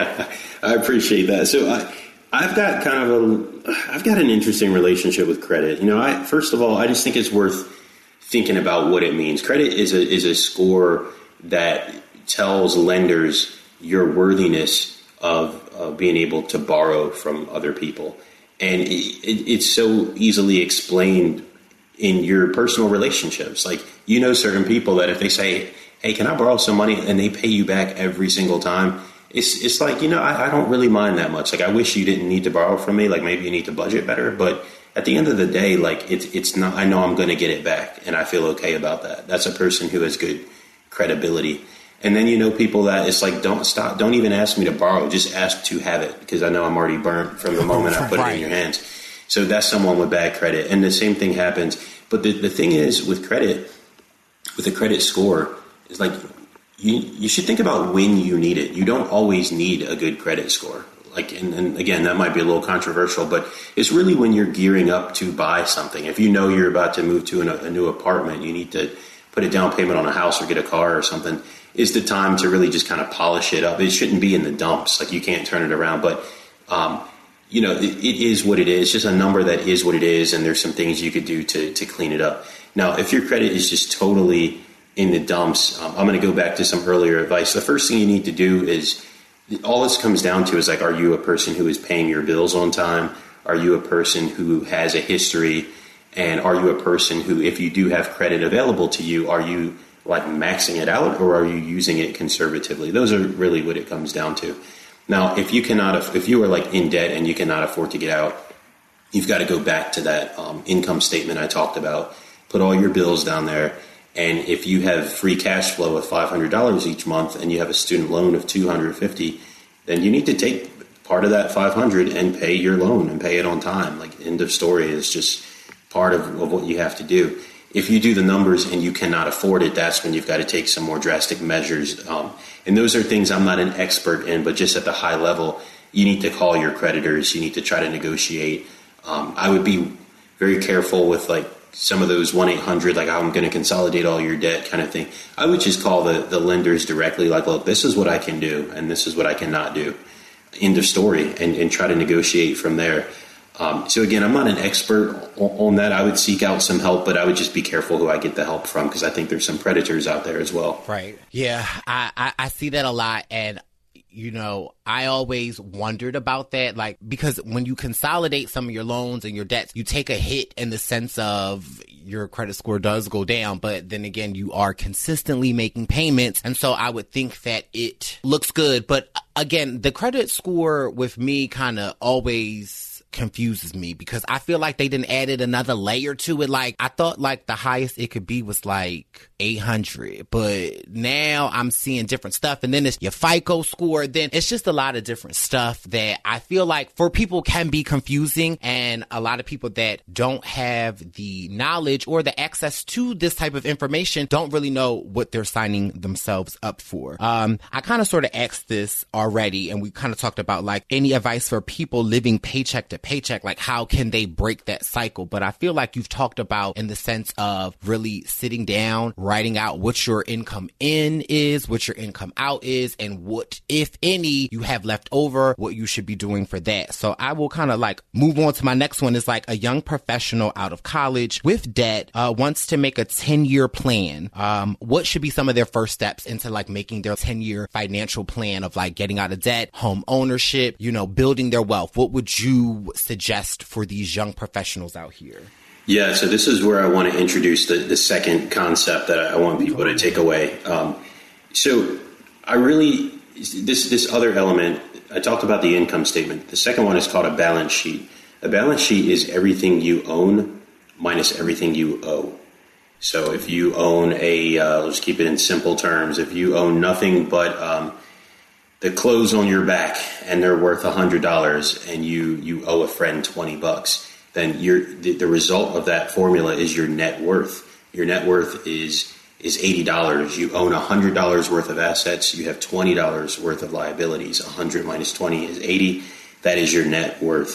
I appreciate that. So I, I've got kind of a, I've got an interesting relationship with credit. You know, I, first of all, I just think it's worth thinking about what it means. Credit is a, is a score that tells lenders your worthiness of uh, being able to borrow from other people. And it, it, it's so easily explained in your personal relationships. Like, you know, certain people that if they say, hey, can I borrow some money? And they pay you back every single time. It's it's like, you know, I, I don't really mind that much. Like, I wish you didn't need to borrow from me. Like, maybe you need to budget better. But at the end of the day, like, it's it's not, I know I'm going to get it back. And I feel okay about that. That's a person who has good credibility. And then, you know, people that it's like, don't stop. Don't even ask me to borrow. Just ask to have it, because I know I'm already burnt from the moment I put right. it in your hands. So that's someone with bad credit. And the same thing happens. But the, the thing is with credit, with a credit score, is like, you you should think about when you need it. You don't always need a good credit score. Like, and, and again, that might be a little controversial, but it's really when you're gearing up to buy something. If you know you're about to move to an, a new apartment, you need to put a down payment on a house or get a car or something, is the time to really just kind of polish it up. It shouldn't be in the dumps. Like, you can't turn it around. But, um, you know, it, it is what it is. It's just a number that is what it is, and there's some things you could do to, to clean it up. Now, if your credit is just totally in the dumps, um, I'm going to go back to some earlier advice. The first thing you need to do is, all this comes down to is like, are you a person who is paying your bills on time? Are you a person who has a history? And are you a person who, if you do have credit available to you, are you like maxing it out, or are you using it conservatively? Those are really what it comes down to. Now, if you cannot, if you are like in debt and you cannot afford to get out, you've got to go back to that um, income statement I talked about, put all your bills down there. And if you have free cash flow of five hundred dollars each month and you have a student loan of two hundred fifty dollars, then you need to take part of that five hundred dollars and pay your loan and pay it on time. Like, end of story. Is just part of, of what you have to do. If you do the numbers and you cannot afford it, that's when you've got to take some more drastic measures. Um, and those are things I'm not an expert in, but just at the high level, you need to call your creditors. You need to try to negotiate. Um, I would be very careful with like some of those one eight hundred, like, I'm going to consolidate all your debt kind of thing. I would just call the, the lenders directly, like, look, this is what I can do and this is what I cannot do. End of story, and, and try to negotiate from there. Um, so again, I'm not an expert on, on that. I would seek out some help, but I would just be careful who I get the help from, because I think there's some predators out there as well. Right. Yeah, I, I, I see that a lot. And you know, I always wondered about that, like, because when you consolidate some of your loans and your debts, you take a hit in the sense of your credit score does go down, but then again, you are consistently making payments. And so I would think that it looks good. But again, the credit score with me kind of always confuses me, because I feel like they didn't added another layer to it. Like, I thought like the highest it could be was like eight hundred, but now I'm seeing different stuff. And then it's your FICO score. Then it's just a lot of different stuff that I feel like for people can be confusing. And a lot of people that don't have the knowledge or the access to this type of information don't really know what they're signing themselves up for. Um, I kind of sort of asked this already, and we kind of talked about like any advice for people living paycheck to paycheck, like how can they break that cycle? But I feel like you've talked about in the sense of really sitting down, writing out what your income in is, what your income out is, and what, if any, you have left over, what you should be doing for that. So I will kind of like move on to my next one. Is like a young professional out of college with debt, uh, wants to make a ten year plan. Um, what should be some of their first steps into like making their ten year financial plan of like getting out of debt, home ownership, you know, building their wealth? What would you suggest for these young professionals out here? Yeah, so this is where I want to introduce the, the second concept that I want people to take away. Um, so I really, this this other element, I talked about the income statement. The second one is called a balance sheet. A balance sheet is everything you own minus everything you owe. So if you own a, uh, let's keep it in simple terms, if you own nothing but um, the clothes on your back and they're worth one hundred dollars and you, you owe a friend twenty bucks, then your the, the result of that formula is your net worth. Your net worth is is eighty dollars. You own one hundred dollars worth of assets. You have twenty dollars worth of liabilities. one hundred minus twenty is eighty. That is your net worth.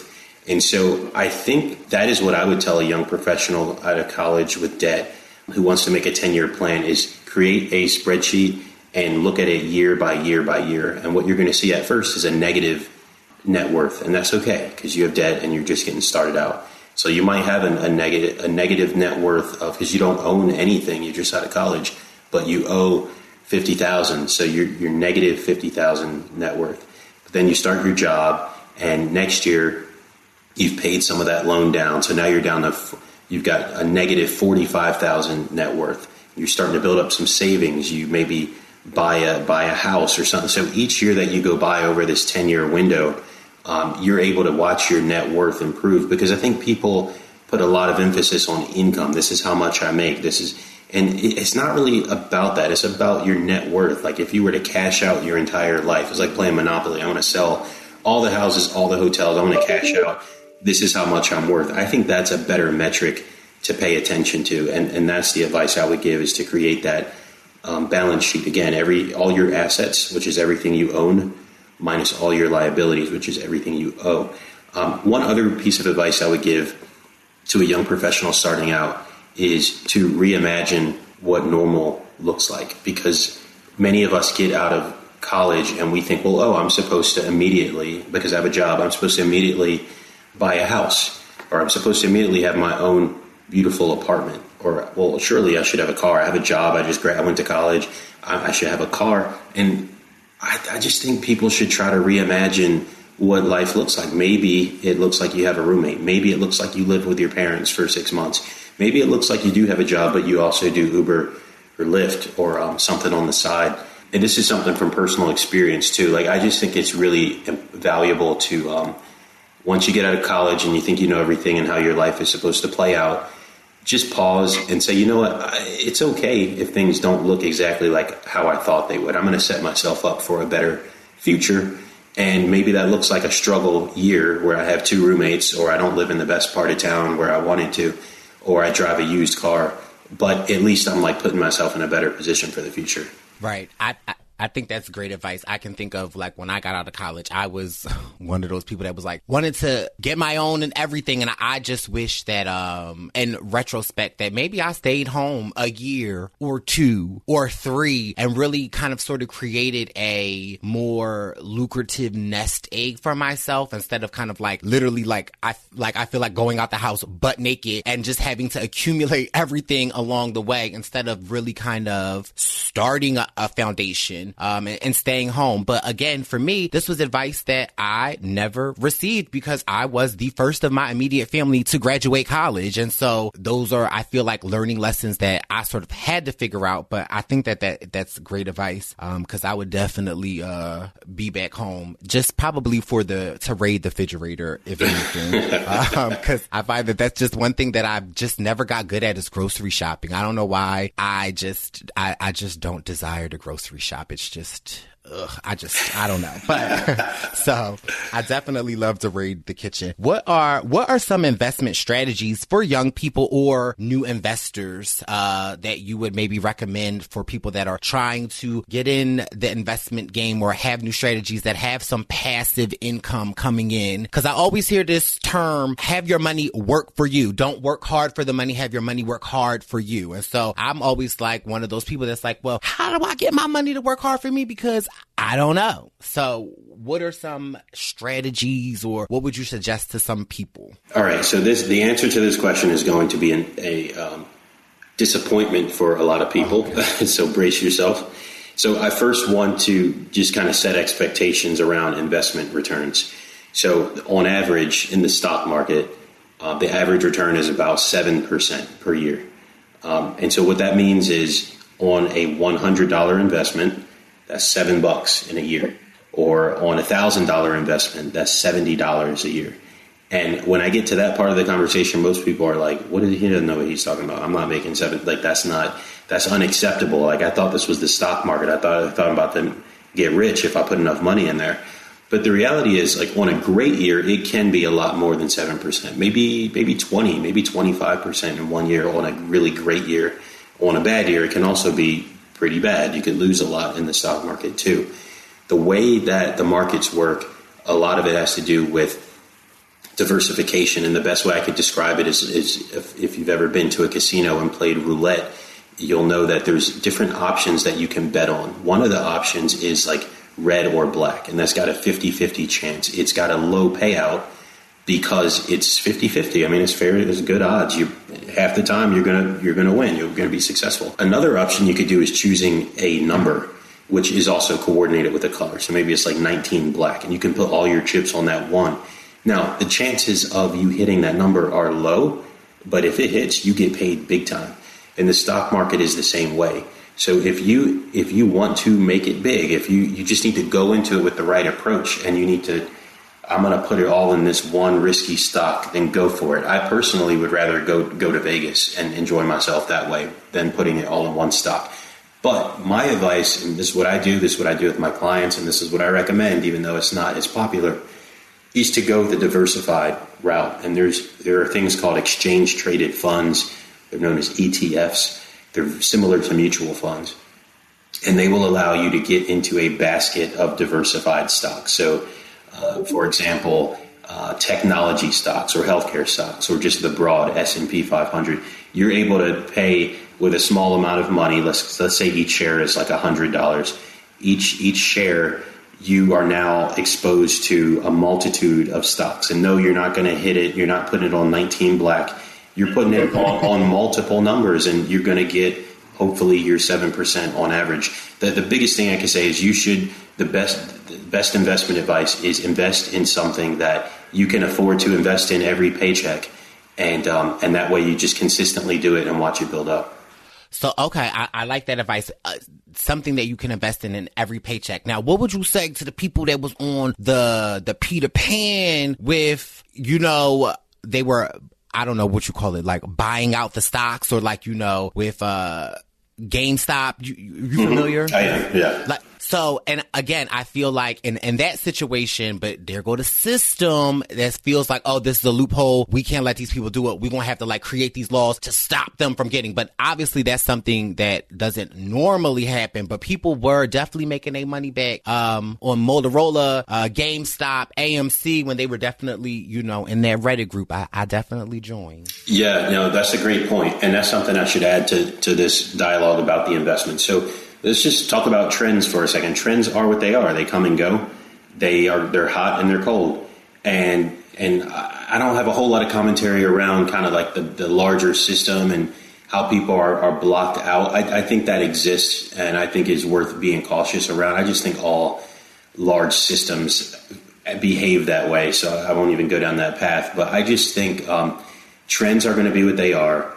And so I think that is what I would tell a young professional out of college with debt who wants to make a ten-year plan is create a spreadsheet and look at it year by year by year. And what you're going to see at first is a negative net worth. And that's okay because you have debt and you're just getting started out. So you might have a, a negative a negative net worth of because you don't own anything. You're just out of college, but you owe fifty thousand dollars. So you're, you're negative fifty thousand dollars net worth. But then you start your job and next year you've paid some of that loan down. So now you're down to, you've got a negative forty-five thousand dollars net worth. You're starting to build up some savings. You maybe buy a, buy a house or something. So each year that you go by over this ten-year window, um, you're able to watch your net worth improve because I think people put a lot of emphasis on income. This is how much I make. This is, and it's not really about that. It's about your net worth. Like if you were to cash out your entire life, it's like playing Monopoly. I want to sell all the houses, all the hotels. I want to cash out. This is how much I'm worth. I think that's a better metric to pay attention to. And, and that's the advice I would give is to create that um, balance sheet. Again, every all your assets, which is everything you own, minus all your liabilities, which is everything you owe. Um, one other piece of advice I would give to a young professional starting out is to reimagine what normal looks like. Because many of us get out of college and we think, well, oh, I'm supposed to immediately, because I have a job, I'm supposed to immediately buy a house, or I'm supposed to immediately have my own beautiful apartment, or, well, surely I should have a car. I have a job. I just, I went to college. I, I should have a car. And I, I just think people should try to reimagine what life looks like. Maybe it looks like you have a roommate. Maybe it looks like you live with your parents for six months. Maybe it looks like you do have a job, but you also do Uber or Lyft or um, something on the side. And this is something from personal experience too. Like, I just think it's really valuable to, um, once you get out of college and you think you know everything and how your life is supposed to play out, just pause and say, you know what, it's okay if things don't look exactly like how I thought they would. I'm going to set myself up for a better future. And maybe that looks like a struggle year where I have two roommates, or I don't live in the best part of town where I wanted to, or I drive a used car. But at least I'm like putting myself in a better position for the future. Right. I, I I think that's great advice. I can think of, like, when I got out of college, I was one of those people that was like, wanted to get my own and everything. And I just wish that, um, in retrospect, that maybe I stayed home a year or two or three and really kind of sort of created a more lucrative nest egg for myself, instead of kind of like literally like I like I feel like going out the house butt naked and just having to accumulate everything along the way, instead of really kind of starting a, a foundation. Um, and, and staying home. But again, for me, this was advice that I never received because I was the first of my immediate family to graduate college. And so those are, I feel like, learning lessons that I sort of had to figure out. But I think that, that that's great advice, um, because I would definitely uh, be back home, just probably for the, to raid the refrigerator, if anything. Because um, I find that that's just one thing that I've just never got good at is grocery shopping. I don't know why. I just, I, I just don't desire to grocery shop. It's just, ugh, I just, I don't know. But so I definitely love to raid the kitchen. What are, what are some investment strategies for young people or new investors, uh, that you would maybe recommend for people that are trying to get in the investment game or have new strategies that have some passive income coming in? Cause I always hear this term, have your money work for you. Don't work hard for the money, have your money work hard for you. And so I'm always like one of those people that's like, well, how do I get my money to work hard for me? Because I don't know. So what are some strategies, or what would you suggest to some people? All right. So this, the answer to this question is going to be an, a um, disappointment for a lot of people. Okay. So brace yourself. So I first want to just kind of set expectations around investment returns. So on average in the stock market, uh, the average return is about seven percent per year. Um, and so what that means is on a one hundred dollars investment, that's seven bucks in a year. Or on a thousand dollar investment, that's seventy dollars a year. And when I get to that part of the conversation, most people are like, what did he doesn't know what he's talking about? I'm not making seven. Like, that's not, that's unacceptable. Like, I thought this was the stock market. I thought, I thought about them get rich if I put enough money in there. But the reality is, like, on a great year, it can be a lot more than seven percent, maybe, maybe twenty, maybe twenty-five percent in one year on a really great year. On a bad year, it can also be pretty bad. You could lose a lot in the stock market too. The way that the markets work, a lot of it has to do with diversification. And the best way I could describe it is, is if, if you've ever been to a casino and played roulette, you'll know that there's different options that you can bet on. One of the options is like red or black, and that's got a fifty-fifty chance. It's got a low payout because it's fifty-fifty. I mean, it's fair. There's good odds. You half the time you're gonna you're gonna win. You're gonna be successful. Another option you could do is choosing a number, which is also coordinated with a color. So maybe it's like nineteen black, and you can put all your chips on that one. Now, the chances of you hitting that number are low, but if it hits, you get paid big time. And the stock market is the same way. So if you if you want to make it big, if you, you just need to go into it with the right approach, and you need to, I'm going to put it all in this one risky stock, then go for it. I personally would rather go go to Vegas and enjoy myself that way than putting it all in one stock. But my advice, and this is what I do, this is what I do with my clients, and this is what I recommend, even though it's not as popular, is to go the diversified route. And there's there are things called exchange traded funds. They're known as E T Fs. They're similar to mutual funds, and they will allow you to get into a basket of diversified stocks. So, uh, for example, uh, technology stocks or healthcare stocks, or just the broad S and P five hundred. You're able to pay with a small amount of money. Let's let's say each share is like one hundred dollars. Each each share, you are now exposed to a multitude of stocks. And no, you're not going to hit it. You're not putting it on nineteen black. You're putting it on, on multiple numbers, and you're going to get, hopefully, your seven percent on average. The, the biggest thing I can say is you should, the best, the best investment advice is invest in something that you can afford to invest in every paycheck. And, um, and that way you just consistently do it and watch it build up. So, okay, I, I like that advice. Uh, something that you can invest in in every paycheck. Now, what would you say to the people that was on the the Peter Pan with, you know, they were, I don't know what you call it, like buying out the stocks, or like, you know, with uh, GameStop? You, you familiar? I am, yeah. Like, so, and again, I feel like in, in that situation, but there go the system that feels like, oh, this is a loophole. We can't let these people do it. We're going to have to like create these laws to stop them from getting. But obviously that's something that doesn't normally happen. But people were definitely making their money back um, on Motorola, uh, GameStop, A M C, when they were definitely, you know, in that Reddit group. I, I definitely joined. Yeah, no, that's a great point. And that's something I should add to, to this dialogue about the investment. So let's just talk about trends for a second. Trends are what they are. They come and go. They are, they're hot and they're cold. And, and I don't have a whole lot of commentary around kind of like the, the larger system and how people are, are blocked out. I, I think that exists, and I think is worth being cautious around. I just think all large systems behave that way. So I won't even go down that path, but I just think, um, trends are going to be what they are.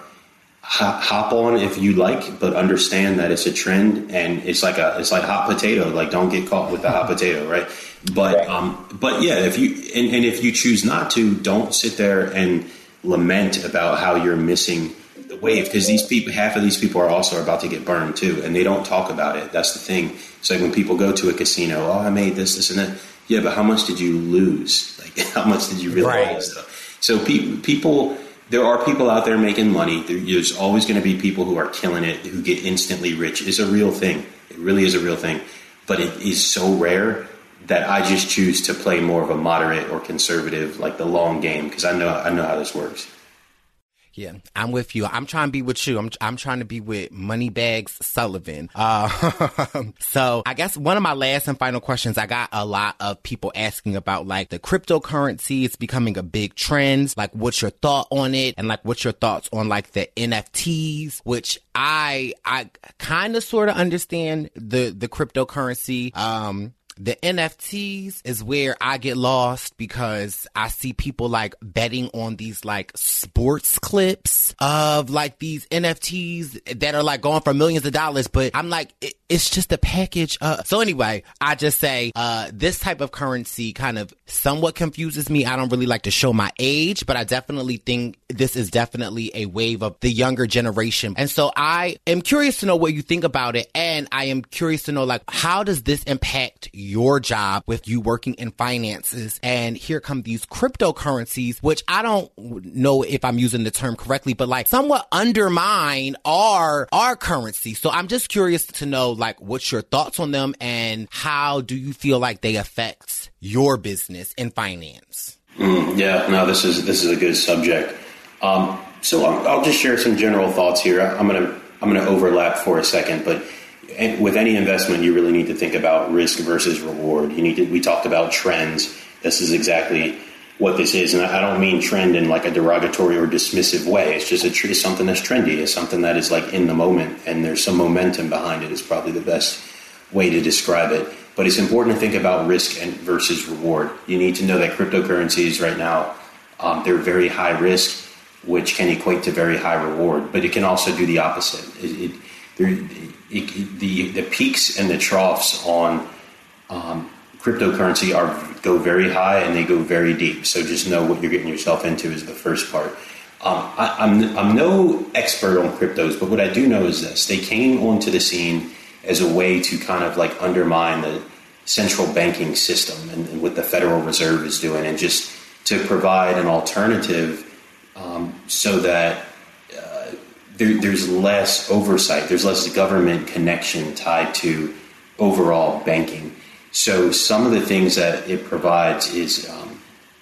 Hop on if you like, but understand that it's a trend, and it's like a it's like hot potato. Like, don't get caught with the hot potato, right? But um, but yeah, if you and, and if you choose not to, don't sit there and lament about how you're missing the wave, because these people, half of these people are also about to get burned too, and they don't talk about it. That's the thing. It's like when people go to a casino, oh, I made this, this, and that. Yeah, but how much did you lose? Like, how much did you really right. lose? So pe- people. There are people out there making money. There's always going to be people who are killing it, who get instantly rich. It's a real thing. It really is a real thing. But it is so rare that I just choose to play more of a moderate or conservative, like the long game, because I know I know how this works. Yeah, I'm with you. I'm trying to be with you. I'm I'm trying to be with Moneybags Sullivan. Uh, so I guess one of my last and final questions, I got a lot of people asking about like the cryptocurrency. It's becoming a big trend. Like, what's your thought on it? And like, what's your thoughts on like the N F Ts, which I I kind of sort of understand the, the cryptocurrency. Um, The N F Ts is where I get lost, because I see people like betting on these like sports clips of like these N F Ts that are like going for millions of dollars. But I'm like, it, it's just a package. Uh, so anyway, I just say uh, this type of currency kind of somewhat confuses me. I don't really like to show my age, but I definitely think this is definitely a wave of the younger generation. And so I am curious to know what you think about it. And I am curious to know, like, how does this impact your job with you working in finances? And here come these cryptocurrencies, which I don't know if I'm using the term correctly, but like somewhat undermine our, our currency. So I'm just curious to know, like, what's your thoughts on them, and how do you feel like they affect your business in finance? Mm, yeah, no, this is this is a good subject. Um, so I'll, I'll just share some general thoughts here. I'm gonna I'm gonna overlap for a second, but with any investment, you really need to think about risk versus reward. You need to. We talked about trends. This is exactly what this is, and I don't mean trend in like a derogatory or dismissive way. It's just a tr- something that's trendy. It's something that is like in the moment, and there's some momentum behind it. Is probably the best way to describe it. But it's important to think about risk and versus reward. You need to know that cryptocurrencies right now, um, they're very high risk, which can equate to very high reward. But it can also do the opposite. It, it, there, it, the the peaks and the troughs on um, cryptocurrency are go very high and they go very deep. So just know what you're getting yourself into is the first part. Um, I, I'm I'm no expert on cryptos, but what I do know is this: they came onto the scene as a way to kind of like undermine the central banking system and, and what the Federal Reserve is doing, and just to provide an alternative um, so that uh, there, there's less oversight, there's less government connection tied to overall banking. So some of the things that it provides is um,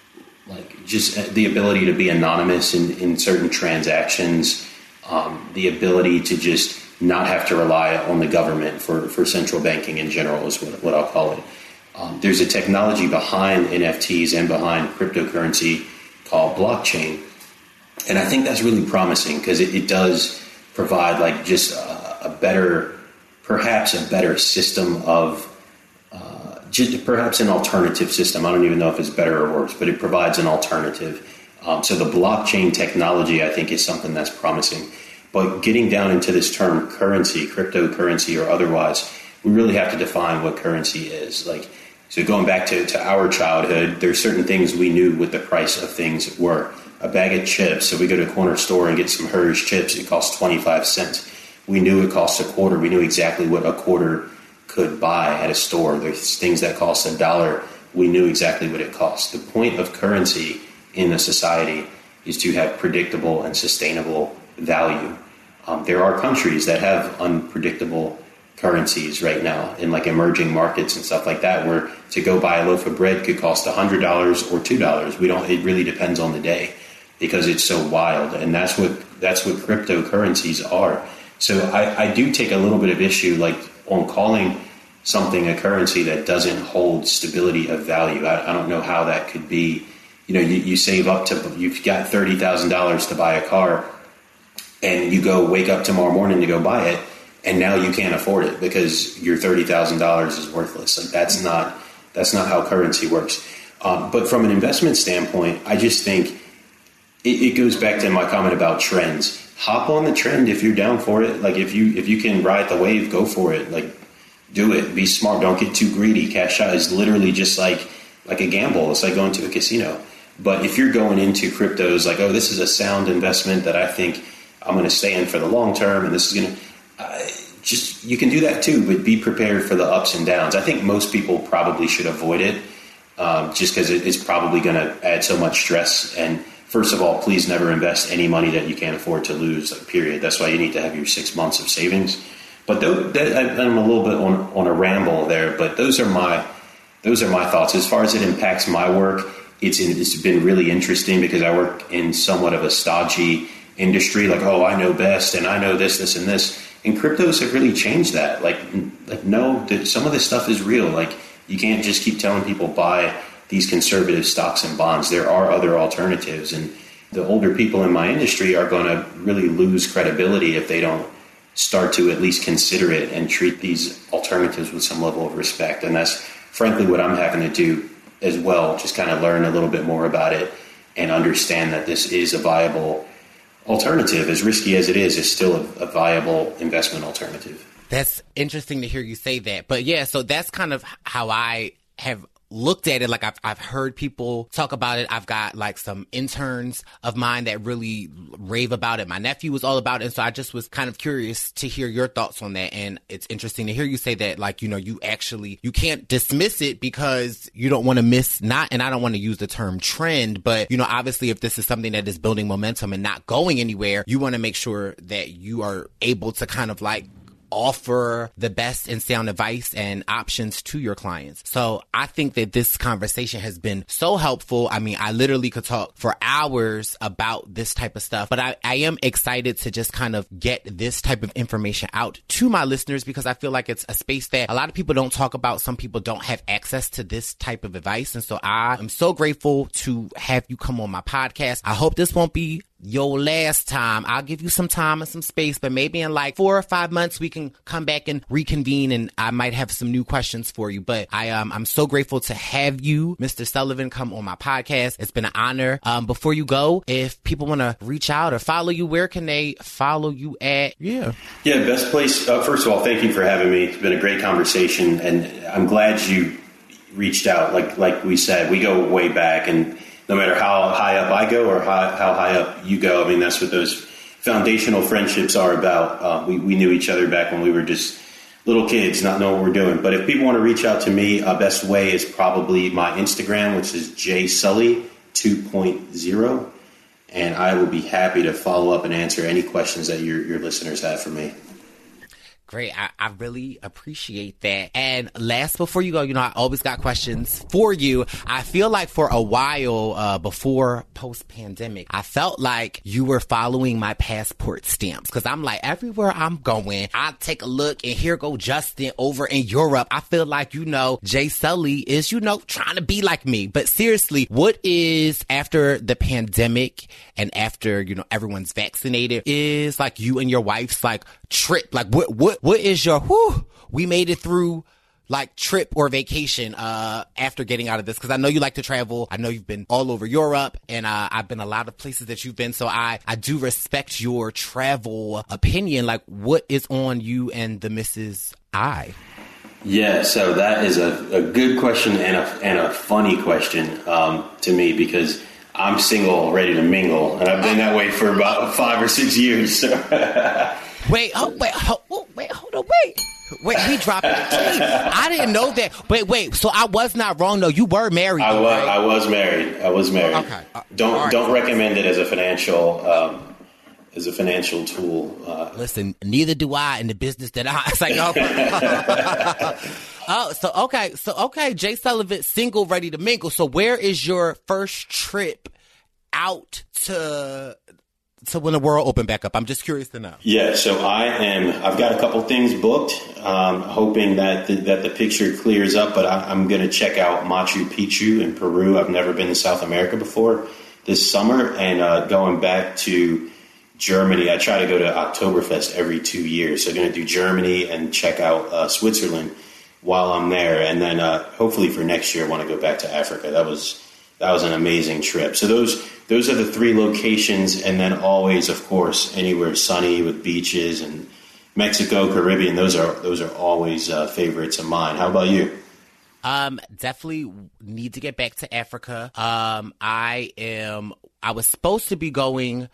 like just the ability to be anonymous in, in certain transactions, um, the ability to just not have to rely on the government for, for central banking in general is what, what I'll call it. Um, there's a technology behind N F Ts and behind cryptocurrency called blockchain. And I think that's really promising because it, it does provide like just a, a better, perhaps a better system of, uh, just perhaps an alternative system. I don't even know if it's better or worse, but it provides an alternative. Um, so the blockchain technology, I think, is something that's promising. But getting down into this term currency, cryptocurrency or otherwise, we really have to define what currency is. Like, so going back to, to our childhood, there's certain things we knew what the price of things were. A bag of chips, so we go to a corner store and get some Hers chips, it costs twenty-five cents. We knew it cost a quarter. We knew exactly what a quarter could buy at a store. There's things that cost a dollar. We knew exactly what it cost. The point of currency in a society is to have predictable and sustainable value. Um, there are countries that have unpredictable currencies right now in like emerging markets and stuff like that, where to go buy a loaf of bread could cost one hundred dollars or two dollars. We don't, it really depends on the day because it's so wild. And that's what, that's what cryptocurrencies are. So I, I do take a little bit of issue like on calling something a currency that doesn't hold stability of value. I, I don't know how that could be. You know, you, you save up to, you've got thirty thousand dollars to buy a car, and you go wake up tomorrow morning to go buy it, and now you can't afford it because your thirty thousand dollars is worthless. Like that's not that's not how currency works. Um, but from an investment standpoint, I just think it, it goes back to my comment about trends. Hop on the trend if you're down for it. Like if you if you can ride the wave, go for it. Like do it. Be smart. Don't get too greedy. Cash out is literally just like like a gamble. It's like going to a casino. But if you're going into cryptos like, oh, this is a sound investment that I think I'm going to stay in for the long term, and this is going to uh, just, you can do that too, but be prepared for the ups and downs. I think most people probably should avoid it um, just because it, it's probably going to add so much stress. And first of all, please never invest any money that you can't afford to lose, like, period. That's why you need to have your six months of savings. But those, that, I'm a little bit on, on a ramble there, but those are my those are my thoughts. As far as it impacts my work, it's in, it's been really interesting because I work in somewhat of a stodgy industry, like, oh, I know best and I know this, this, and this. And cryptos have really changed that. Like, like no, some of this stuff is real. Like, you can't just keep telling people buy these conservative stocks and bonds. There are other alternatives. And the older people in my industry are going to really lose credibility if they don't start to at least consider it and treat these alternatives with some level of respect. And that's frankly what I'm having to do as well, just kind of learn a little bit more about it and understand that this is a viable alternative. As risky as it is, it's still a, a viable investment alternative. That's interesting to hear you say that. But yeah, so that's kind of how I have looked at it. Like I've, I've heard people talk about it. I've got like some interns of mine that really rave about it. My nephew was all about it. And so I just was kind of curious to hear your thoughts on that. And it's interesting to hear you say that, like, you know, you actually, you can't dismiss it because you don't want to miss not, and I don't want to use the term trend, but, you know, obviously if this is something that is building momentum and not going anywhere, you want to make sure that you are able to kind of like offer the best and sound advice and options to your clients. So I think that this conversation has been so helpful. I mean, I literally could talk for hours about this type of stuff, but I, I am excited to just kind of get this type of information out to my listeners because I feel like it's a space that a lot of people don't talk about. Some people don't have access to this type of advice. And so I am so grateful to have you come on my podcast. I hope this won't be your last time. I'll give you some time and some space, but maybe in like four or five months, we can come back and reconvene and I might have some new questions for you. But I, um, I'm so grateful to have you, Mister Sullivan, come on my podcast. It's been an honor. Um, before you go, if people want to reach out or follow you, where can they follow you at? Yeah. Yeah. Best place. Uh, first of all, thank you for having me. It's been a great conversation and I'm glad you reached out. Like, like we said, we go way back and no matter how high up I go or how, how high up you go, I mean, that's what those foundational friendships are about. Uh, we, we knew each other back when we were just little kids, not knowing what we're doing. But if people want to reach out to me, uh, best way is probably my Instagram, which is J Sully two point oh. And I will be happy to follow up and answer any questions that your, your listeners have for me. Great. I, I really appreciate that. And last, before you go, you know, I always got questions for you. I feel like for a while, uh, before post-pandemic, I felt like you were following my passport stamps. Cause I'm like, everywhere I'm going, I take a look and here go Justin over in Europe. I feel like, you know, Jay Sully is, you know, trying to be like me. But seriously, what is after the pandemic and after, you know, everyone's vaccinated is like you and your wife's like trip? Like what, what, what is your, whew, we made it through like trip or vacation, uh, after getting out of this? Cause I know you like to travel. I know you've been all over Europe and, uh, I've been a lot of places that you've been. So I, I do respect your travel opinion. Like what is on you and the Missus I? Yeah, so that is a, a good question and a, and a funny question, um, to me because I'm single, ready to mingle. And I've been that way for about five or six years. So. Wait, oh, wait, oh, wait, hold on, wait. Wait, we dropped it. I didn't know that. Wait, wait, so I was not wrong, though. You were married. I though, was, right? I was married. I was married. Okay. Uh, don't right. don't recommend it as a financial um, as a financial tool. Uh, Listen, neither do I in the business that I. It's like, no. Oh, so okay, so okay, Jay Sullivan, single, ready to mingle. So where is your first trip out to? So when the world opened back up, I'm just curious to know. Yeah, so I am. I've got a couple things booked, um, hoping that the, that the picture clears up. But I, I'm going to check out Machu Picchu in Peru. I've never been to South America before this summer, and uh, going back to Germany. I try to go to Oktoberfest every two years. So I'm going to do Germany and check out uh, Switzerland while I'm there, and then uh, hopefully for next year I want to go back to Africa. That was that was an amazing trip. So those. Those are the three locations, and then always, of course, anywhere sunny with beaches and Mexico, Caribbean. Those are those are always uh, favorites of mine. How about you? Um, definitely need to get back to Africa. Um, I am. I was supposed to be going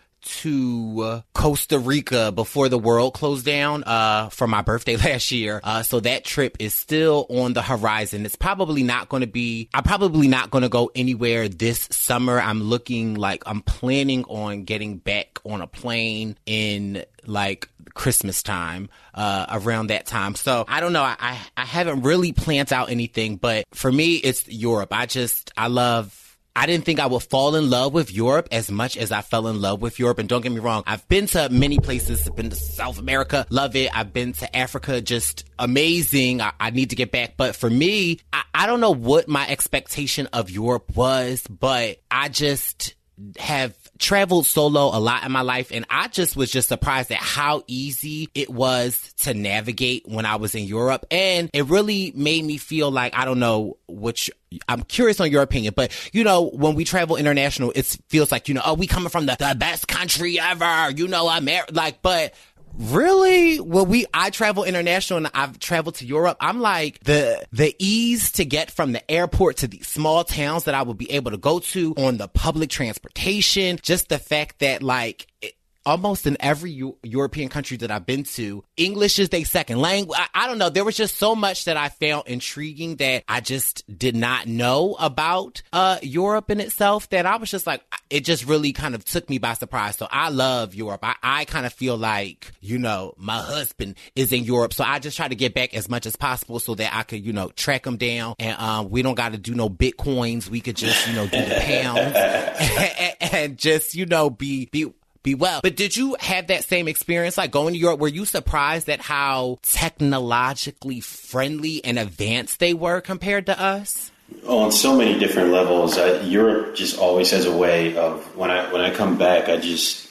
to Costa Rica before the world closed down uh for my birthday last year. Uh so that trip is still on the horizon. It's probably not going to be I'm probably not going to go anywhere this summer. I'm looking like I'm planning on getting back on a plane in like Christmas time, uh around that time. So I don't know. I I haven't really planned out anything, but for me it's Europe. I just I love I didn't think I would fall in love with Europe as much as I fell in love with Europe. And don't get me wrong, I've been to many places. I've been to South America, love it. I've been to Africa, just amazing. I, I need to get back. But for me, I, I don't know what my expectation of Europe was, but I just have traveled solo a lot in my life, and I just was just surprised at how easy it was to navigate when I was in Europe. And it really made me feel like, I don't know, which I'm curious on your opinion, but you know, when we travel international, it feels like, you know, oh, we coming from the, the best country ever, you know, I'm like, but really, when we I travel international and I've traveled to Europe, I'm like the the ease to get from the airport to these small towns that I would be able to go to on the public transportation, just the fact that like it, almost in every U- European country that I've been to, English is their second language. I, I don't know. There was just so much that I found intriguing that I just did not know about uh, Europe in itself, that I was just like, it just really kind of took me by surprise. So I love Europe. I, I kind of feel like, you know, my husband is in Europe. So I just try to get back as much as possible so that I could, you know, track him down. And um, we don't got to do no Bitcoins. We could just, you know, do the pounds and, and, and just, you know, be, be, Be well. But did you have that same experience, like going to Europe? Were you surprised at how technologically friendly and advanced they were compared to us? Oh, on so many different levels. I, Europe just always has a way of, when I when I come back, I just,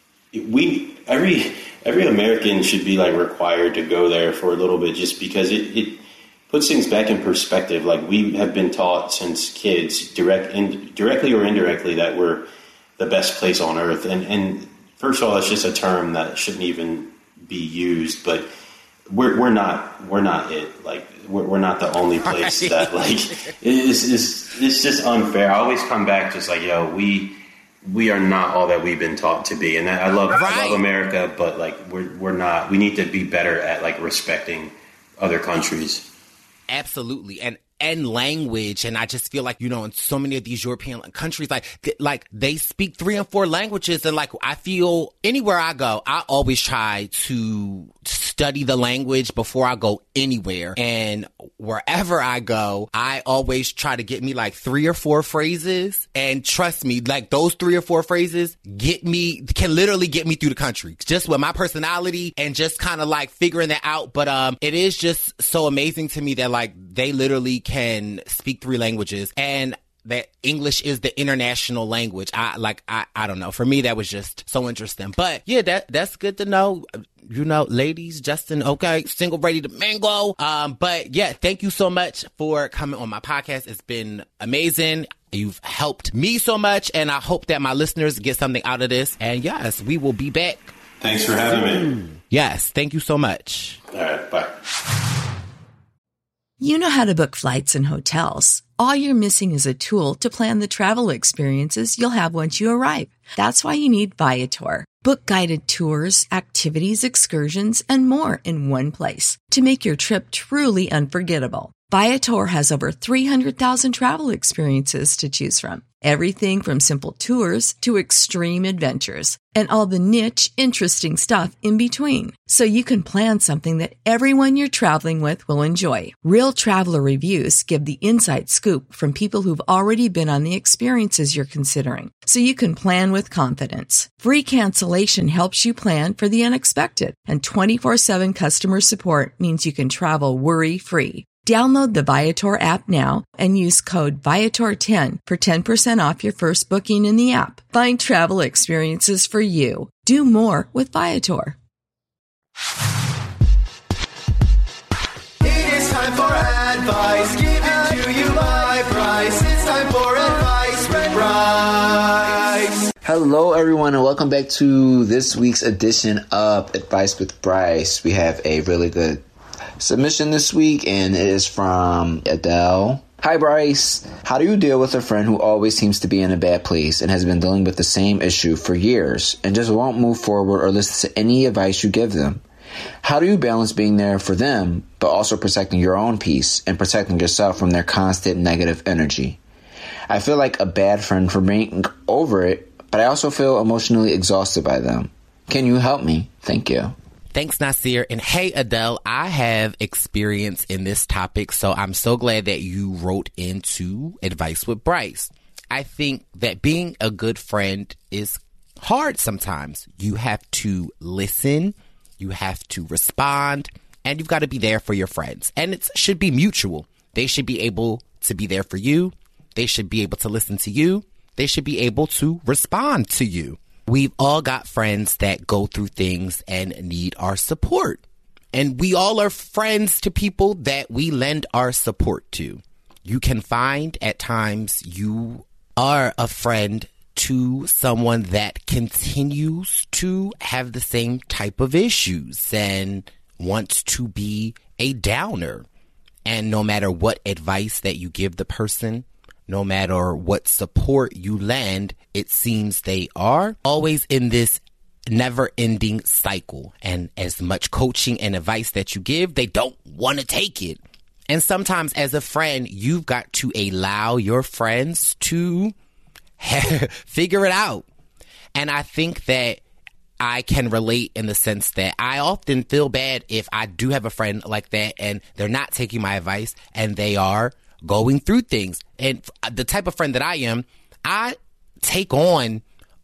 we, every every American should be like required to go there for a little bit, just because it, it puts things back in perspective. Like, we have been taught since kids, direct, in, directly or indirectly, that we're the best place on earth. And, and first of all, it's just a term that shouldn't even be used, but we're, we're not, we're not it. Like, we're, we're not the only place right. that like, it's, it's, it's just unfair. I always come back just like, yo, we, we are not all that we've been taught to be. And I love, right. I love America, but like, we're, we're not, we need to be better at like respecting other countries. Absolutely. And, and language. And I just feel like, you know, in so many of these European countries, like, th- like they speak three and four languages. And like, I feel anywhere I go, I always try to study the language before I go anywhere. And wherever I go, I always try to get me like three or four phrases. And trust me, like those three or four phrases get me, can literally get me through the country, just with my personality and just kind of like figuring that out. But um, it is just so amazing to me that like they literally can speak three languages, and that English is the international language. I like, I, I don't know. For me, that was just so interesting. But yeah, that that's good to know. You know, ladies, Justin, okay, single, ready to mango. Um, but yeah, thank you so much for coming on my podcast. It's been amazing. You've helped me so much, and I hope that my listeners get something out of this. And yes, we will be back. Thanks for having me. Yes, thank you so much. All right, bye. You know how to book flights and hotels. All you're missing is a tool to plan the travel experiences you'll have once you arrive. That's why you need Viator. Book guided tours, activities, excursions, and more in one place to make your trip truly unforgettable. Viator has over three hundred thousand travel experiences to choose from. Everything from simple tours to extreme adventures and all the niche, interesting stuff in between. So you can plan something that everyone you're traveling with will enjoy. Real traveler reviews give the inside scoop from people who've already been on the experiences you're considering. So you can plan with confidence. Free cancellation helps you plan for the unexpected. And twenty-four seven customer support means you can travel worry-free. Download the Viator app now and use code Viator ten for ten percent off your first booking in the app. Find travel experiences for you. Do more with Viator. It is time for advice, given to you by Bryce. It's time for advice with Bryce. Hello, everyone, and welcome back to this week's edition of Advice with Bryce. We have a really good submission this week, and it is from Adele. Hi, Bryce. How do you deal with a friend who always seems to be in a bad place and has been dealing with the same issue for years and just won't move forward or listen to any advice you give them? How do you balance being there for them, but also protecting your own peace and protecting yourself from their constant negative energy? I feel like a bad friend for being over it, but I also feel emotionally exhausted by them. Can you help me? Thank you. Thanks, Nasir. And hey, Adele, I have experience in this topic, so I'm so glad that you wrote into Advice with Bryce. I think that being a good friend is hard sometimes. You have to listen, you have to respond, and you've got to be there for your friends. And it should be mutual. They should be able to be there for you. They should be able to listen to you. They should be able to respond to you. We've all got friends that go through things and need our support. And we all are friends to people that we lend our support to. You can find at times you are a friend to someone that continues to have the same type of issues and wants to be a downer. And no matter what advice that you give the person, no matter what support you lend, it seems they are always in this never-ending cycle. And as much coaching and advice that you give, they don't want to take it. And sometimes as a friend, you've got to allow your friends to figure it out. And I think that I can relate in the sense that I often feel bad if I do have a friend like that and they're not taking my advice and they are going through things. And the type of friend that I am, I take on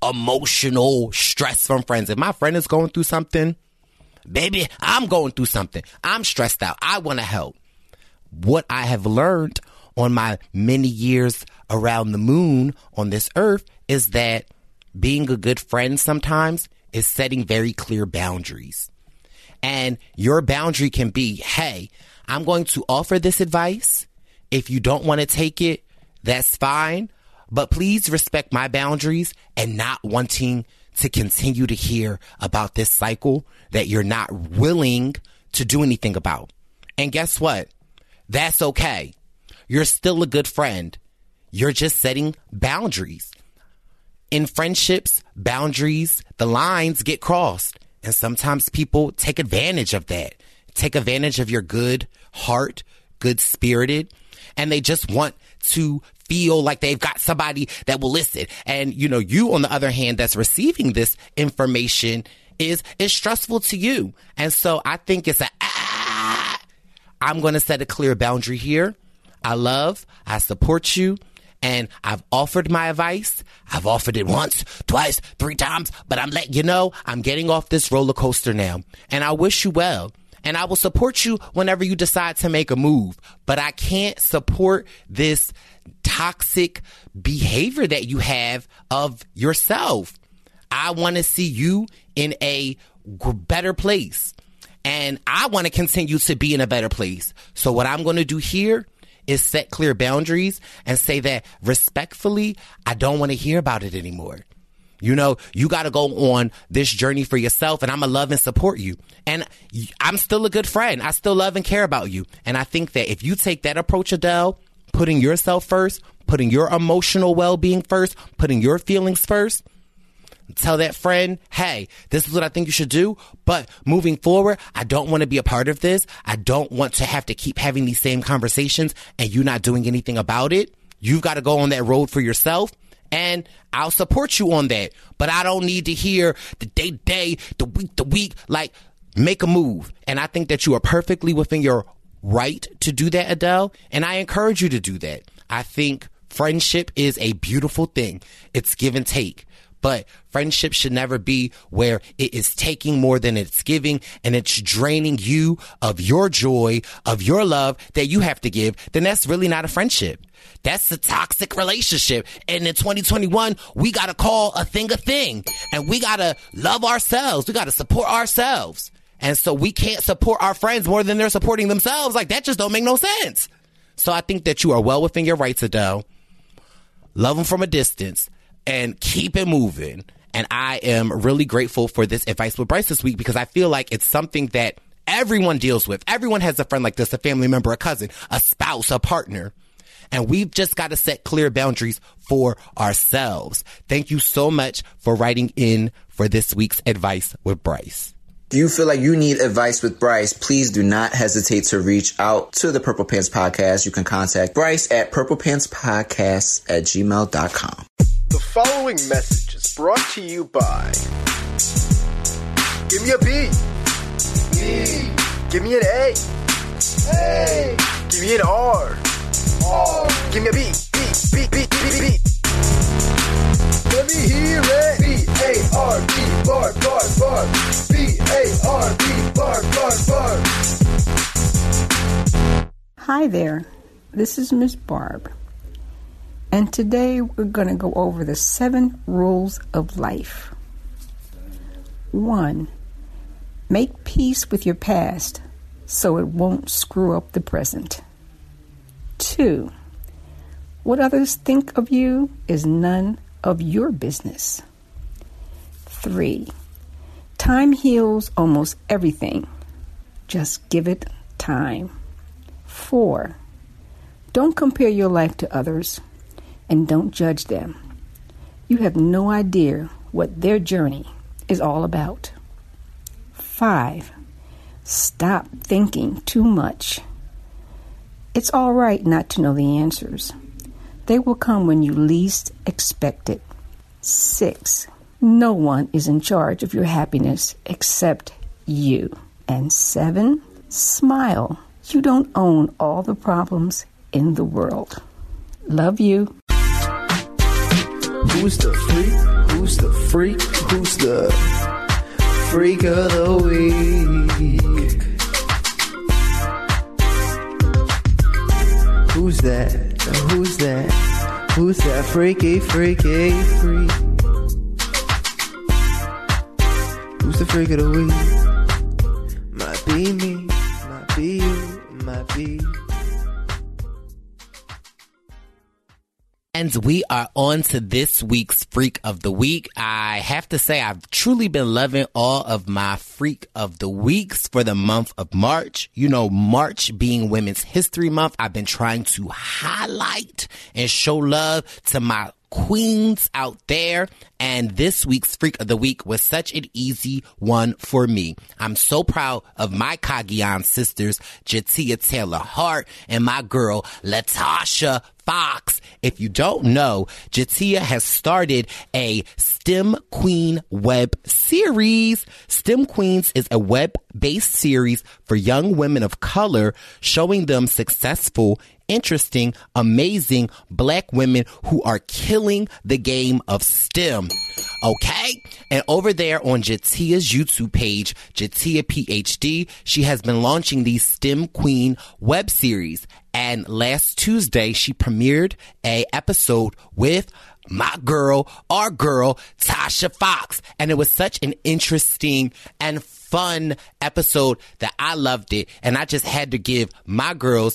emotional stress from friends. If my friend is going through something, baby, I'm going through something. I'm stressed out. I want to help. What I have learned on my many years around the moon on this earth is that being a good friend sometimes is setting very clear boundaries. And your boundary can be, hey, I'm going to offer this advice. If you don't want to take it, that's fine. But please respect my boundaries and not wanting to continue to hear about this cycle that you're not willing to do anything about. And guess what? That's okay. You're still a good friend. You're just setting boundaries. In friendships, boundaries, the lines get crossed. And sometimes people take advantage of that. Take advantage of your good heart, good spirited, and they just want to feel like they've got somebody that will listen. And, you know, you, on the other hand, that's receiving this information is, is stressful to you. And so I think it's a, ah, I'm going to set a clear boundary here. I love, I support you. And I've offered my advice. I've offered it once, twice, three times, but I'm letting you know I'm getting off this roller coaster now. And I wish you well. And I will support you whenever you decide to make a move. But I can't support this toxic behavior that you have of yourself. I want to see you in a better place. And I want to continue to be in a better place. So what I'm going to do here is set clear boundaries and say that respectfully, I don't want to hear about it anymore. You know, you got to go on this journey for yourself, and I'm going to love and support you. And I'm still a good friend. I still love and care about you. And I think that if you take that approach, Adele, putting yourself first, putting your emotional well-being first, putting your feelings first, tell that friend, hey, this is what I think you should do. But moving forward, I don't want to be a part of this. I don't want to have to keep having these same conversations and you not doing anything about it. You've got to go on that road for yourself. And I'll support you on that. But I don't need to hear the day to day, the week to week, like make a move. And I think that you are perfectly within your right to do that, Adele. And I encourage you to do that. I think friendship is a beautiful thing. It's give and take. But friendship should never be where it is taking more than it's giving and it's draining you of your joy, of your love that you have to give. Then that's really not a friendship. That's a toxic relationship. And in twenty twenty-one, we got to call a thing a thing. And we got to love ourselves. We got to support ourselves. And so we can't support our friends more than they're supporting themselves. Like, that just don't make no sense. So I think that you are well within your rights, Adele. Love them from a distance. And keep it moving. And I am really grateful for this Advice with Bryce this week because I feel like it's something that everyone deals with. Everyone has a friend like this, a family member, a cousin, a spouse, a partner. And we've just got to set clear boundaries for ourselves. Thank you so much for writing in for this week's Advice with Bryce. Do you feel like you need advice with Bryce? Please do not hesitate to reach out to the Purple Pants Podcast. You can contact Bryce at purple pants podcast at gmail dot com. The following message is brought to you by Give me a B. B. Give me an A. A. Give me an R. R. Give me a B. B. B. B. B. B. Let me hear it. B. A. R. B. Bar. Bar. Bar. B. A. R. B. Bar. Bar. Bar. Hi there. This is Miss Barb. And today we're going to go over the seven rules of life. One, make peace with your past so it won't screw up the present. Two, what others think of you is none of your business. Three, time heals almost everything. Just give it time. Four, don't compare your life to others. And don't judge them. You have no idea what their journey is all about. Five, stop thinking too much. It's all right not to know the answers. They will come when you least expect it. Six, no one is in charge of your happiness except you. And seven, smile. You don't own all the problems in the world. Love you. Who's the freak? Who's the freak? Who's the freak of the week? Who's that? Who's that? Who's that freaky, freaky, freak? Who's the freak of the week? Might be me, might be you, might be. And we are on to this week's Freak of the Week. I have to say I've truly been loving all of my Freak of the Weeks for the month of March. You know, March being Women's History Month, I've been trying to highlight and show love to my queens out there, and this week's Freak of the Week was such an easy one for me. I'm so proud of my Cagayan sisters, Jatia Taylor Hart and my girl Latasha Fox. If you don't know, Jatia has started a STEM Queen web series. STEM Queens is a web-based series for young women of color, showing them successful, interesting, amazing black women who are killing the game of STEM. Okay? And over there on Jatia's YouTube page, Jatia PhD, she has been launching these STEM Queen web series. And last Tuesday, she premiered a episode with my girl, our girl, Tasha Fox. And it was such an interesting and fun episode that I loved it. And I just had to give my girls,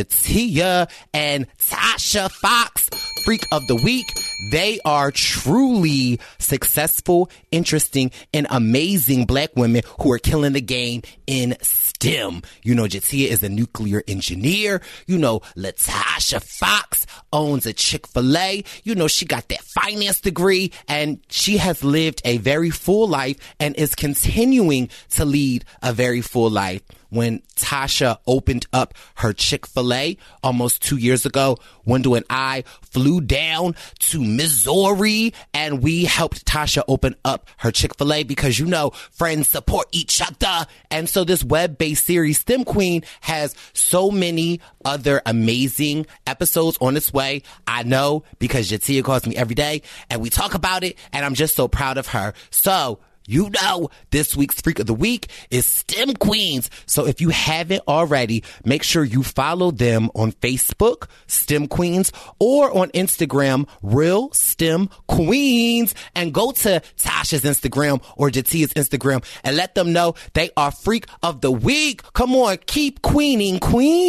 Jatia and Tasha Fox, Freak of the Week. They are truly successful, interesting, and amazing black women who are killing the game in STEM. You know, Jatia is a nuclear engineer. You know, Latasha Fox owns a Chick-fil-A. You know, she got that finance degree, and she has lived a very full life and is continuing to lead a very full life. When Tasha opened up her Chick-fil-A almost two years ago, Wendell and I flew down to Missouri and we helped Tasha open up her Chick-fil-A because, you know, friends support each other. And so this web-based series, STEM Queen, has so many other amazing episodes on its way. I know because Jatia calls me every day and we talk about it, and I'm just so proud of her. So, you know, this week's Freak of the Week is STEM Queens. So if you haven't already, make sure you follow them on Facebook, STEM Queens, or on Instagram, Real STEM Queens. And go to Tasha's Instagram or Jatia's Instagram and let them know they are Freak of the Week. Come on, keep queening,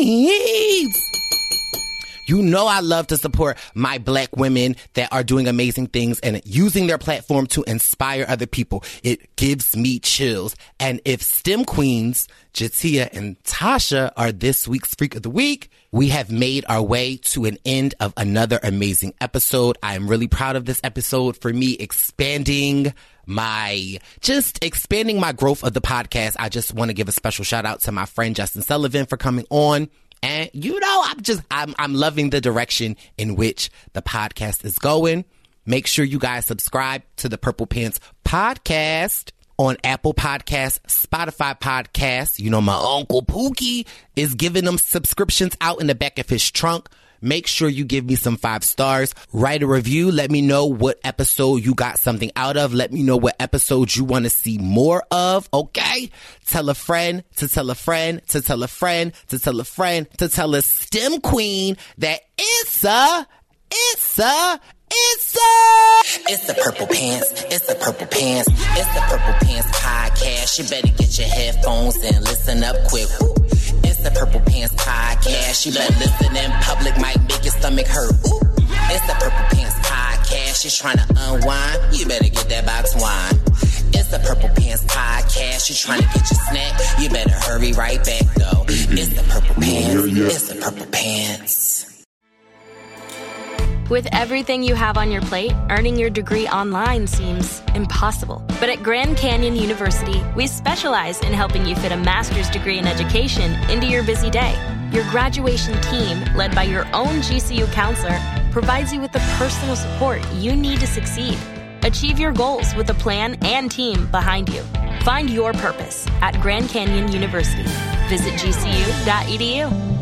queens. You know I love to support my black women that are doing amazing things and using their platform to inspire other people. It gives me chills. And if STEM Queens, Jatia and Tasha, are this week's Freak of the Week, we have made our way to an end of another amazing episode. I am really proud of this episode. For me, expanding my, just expanding my growth of the podcast. I just want to give a special shout out to my friend Justin Sullivan for coming on. And, you know, I'm just, I'm, I'm loving the direction in which the podcast is going. Make sure you guys subscribe to the Purple Pants podcast on Apple Podcasts, Spotify Podcasts. You know, my Uncle Pookie is giving them subscriptions out in the back of his trunk. Make sure you give me some five stars. Write a review. Let me know what episode you got something out of. Let me know what episodes you want to see more of. Okay? Tell a friend to tell a friend to tell a friend to tell a friend to tell a STEM queen that it's a, it's a, it's a... It's the Purple Pants. It's the Purple Pants. It's the Purple Pants podcast. You better get your headphones and listen up quick. Woo. It's the Purple Pants podcast. You better listen in public, might make your stomach hurt. Ooh. It's the Purple Pants podcast. You're trying to unwind, you better get that box wine. It's the Purple Pants podcast. You're trying to get your snack, you better hurry right back though. It's the Purple Pants. It's the Purple Pants. With everything you have on your plate, earning your degree online seems impossible. But at Grand Canyon University, we specialize in helping you fit a master's degree in education into your busy day. Your graduation team, led by your own G C U counselor, provides you with the personal support you need to succeed. Achieve your goals with a plan and team behind you. Find your purpose at Grand Canyon University. Visit G C U dot E D U.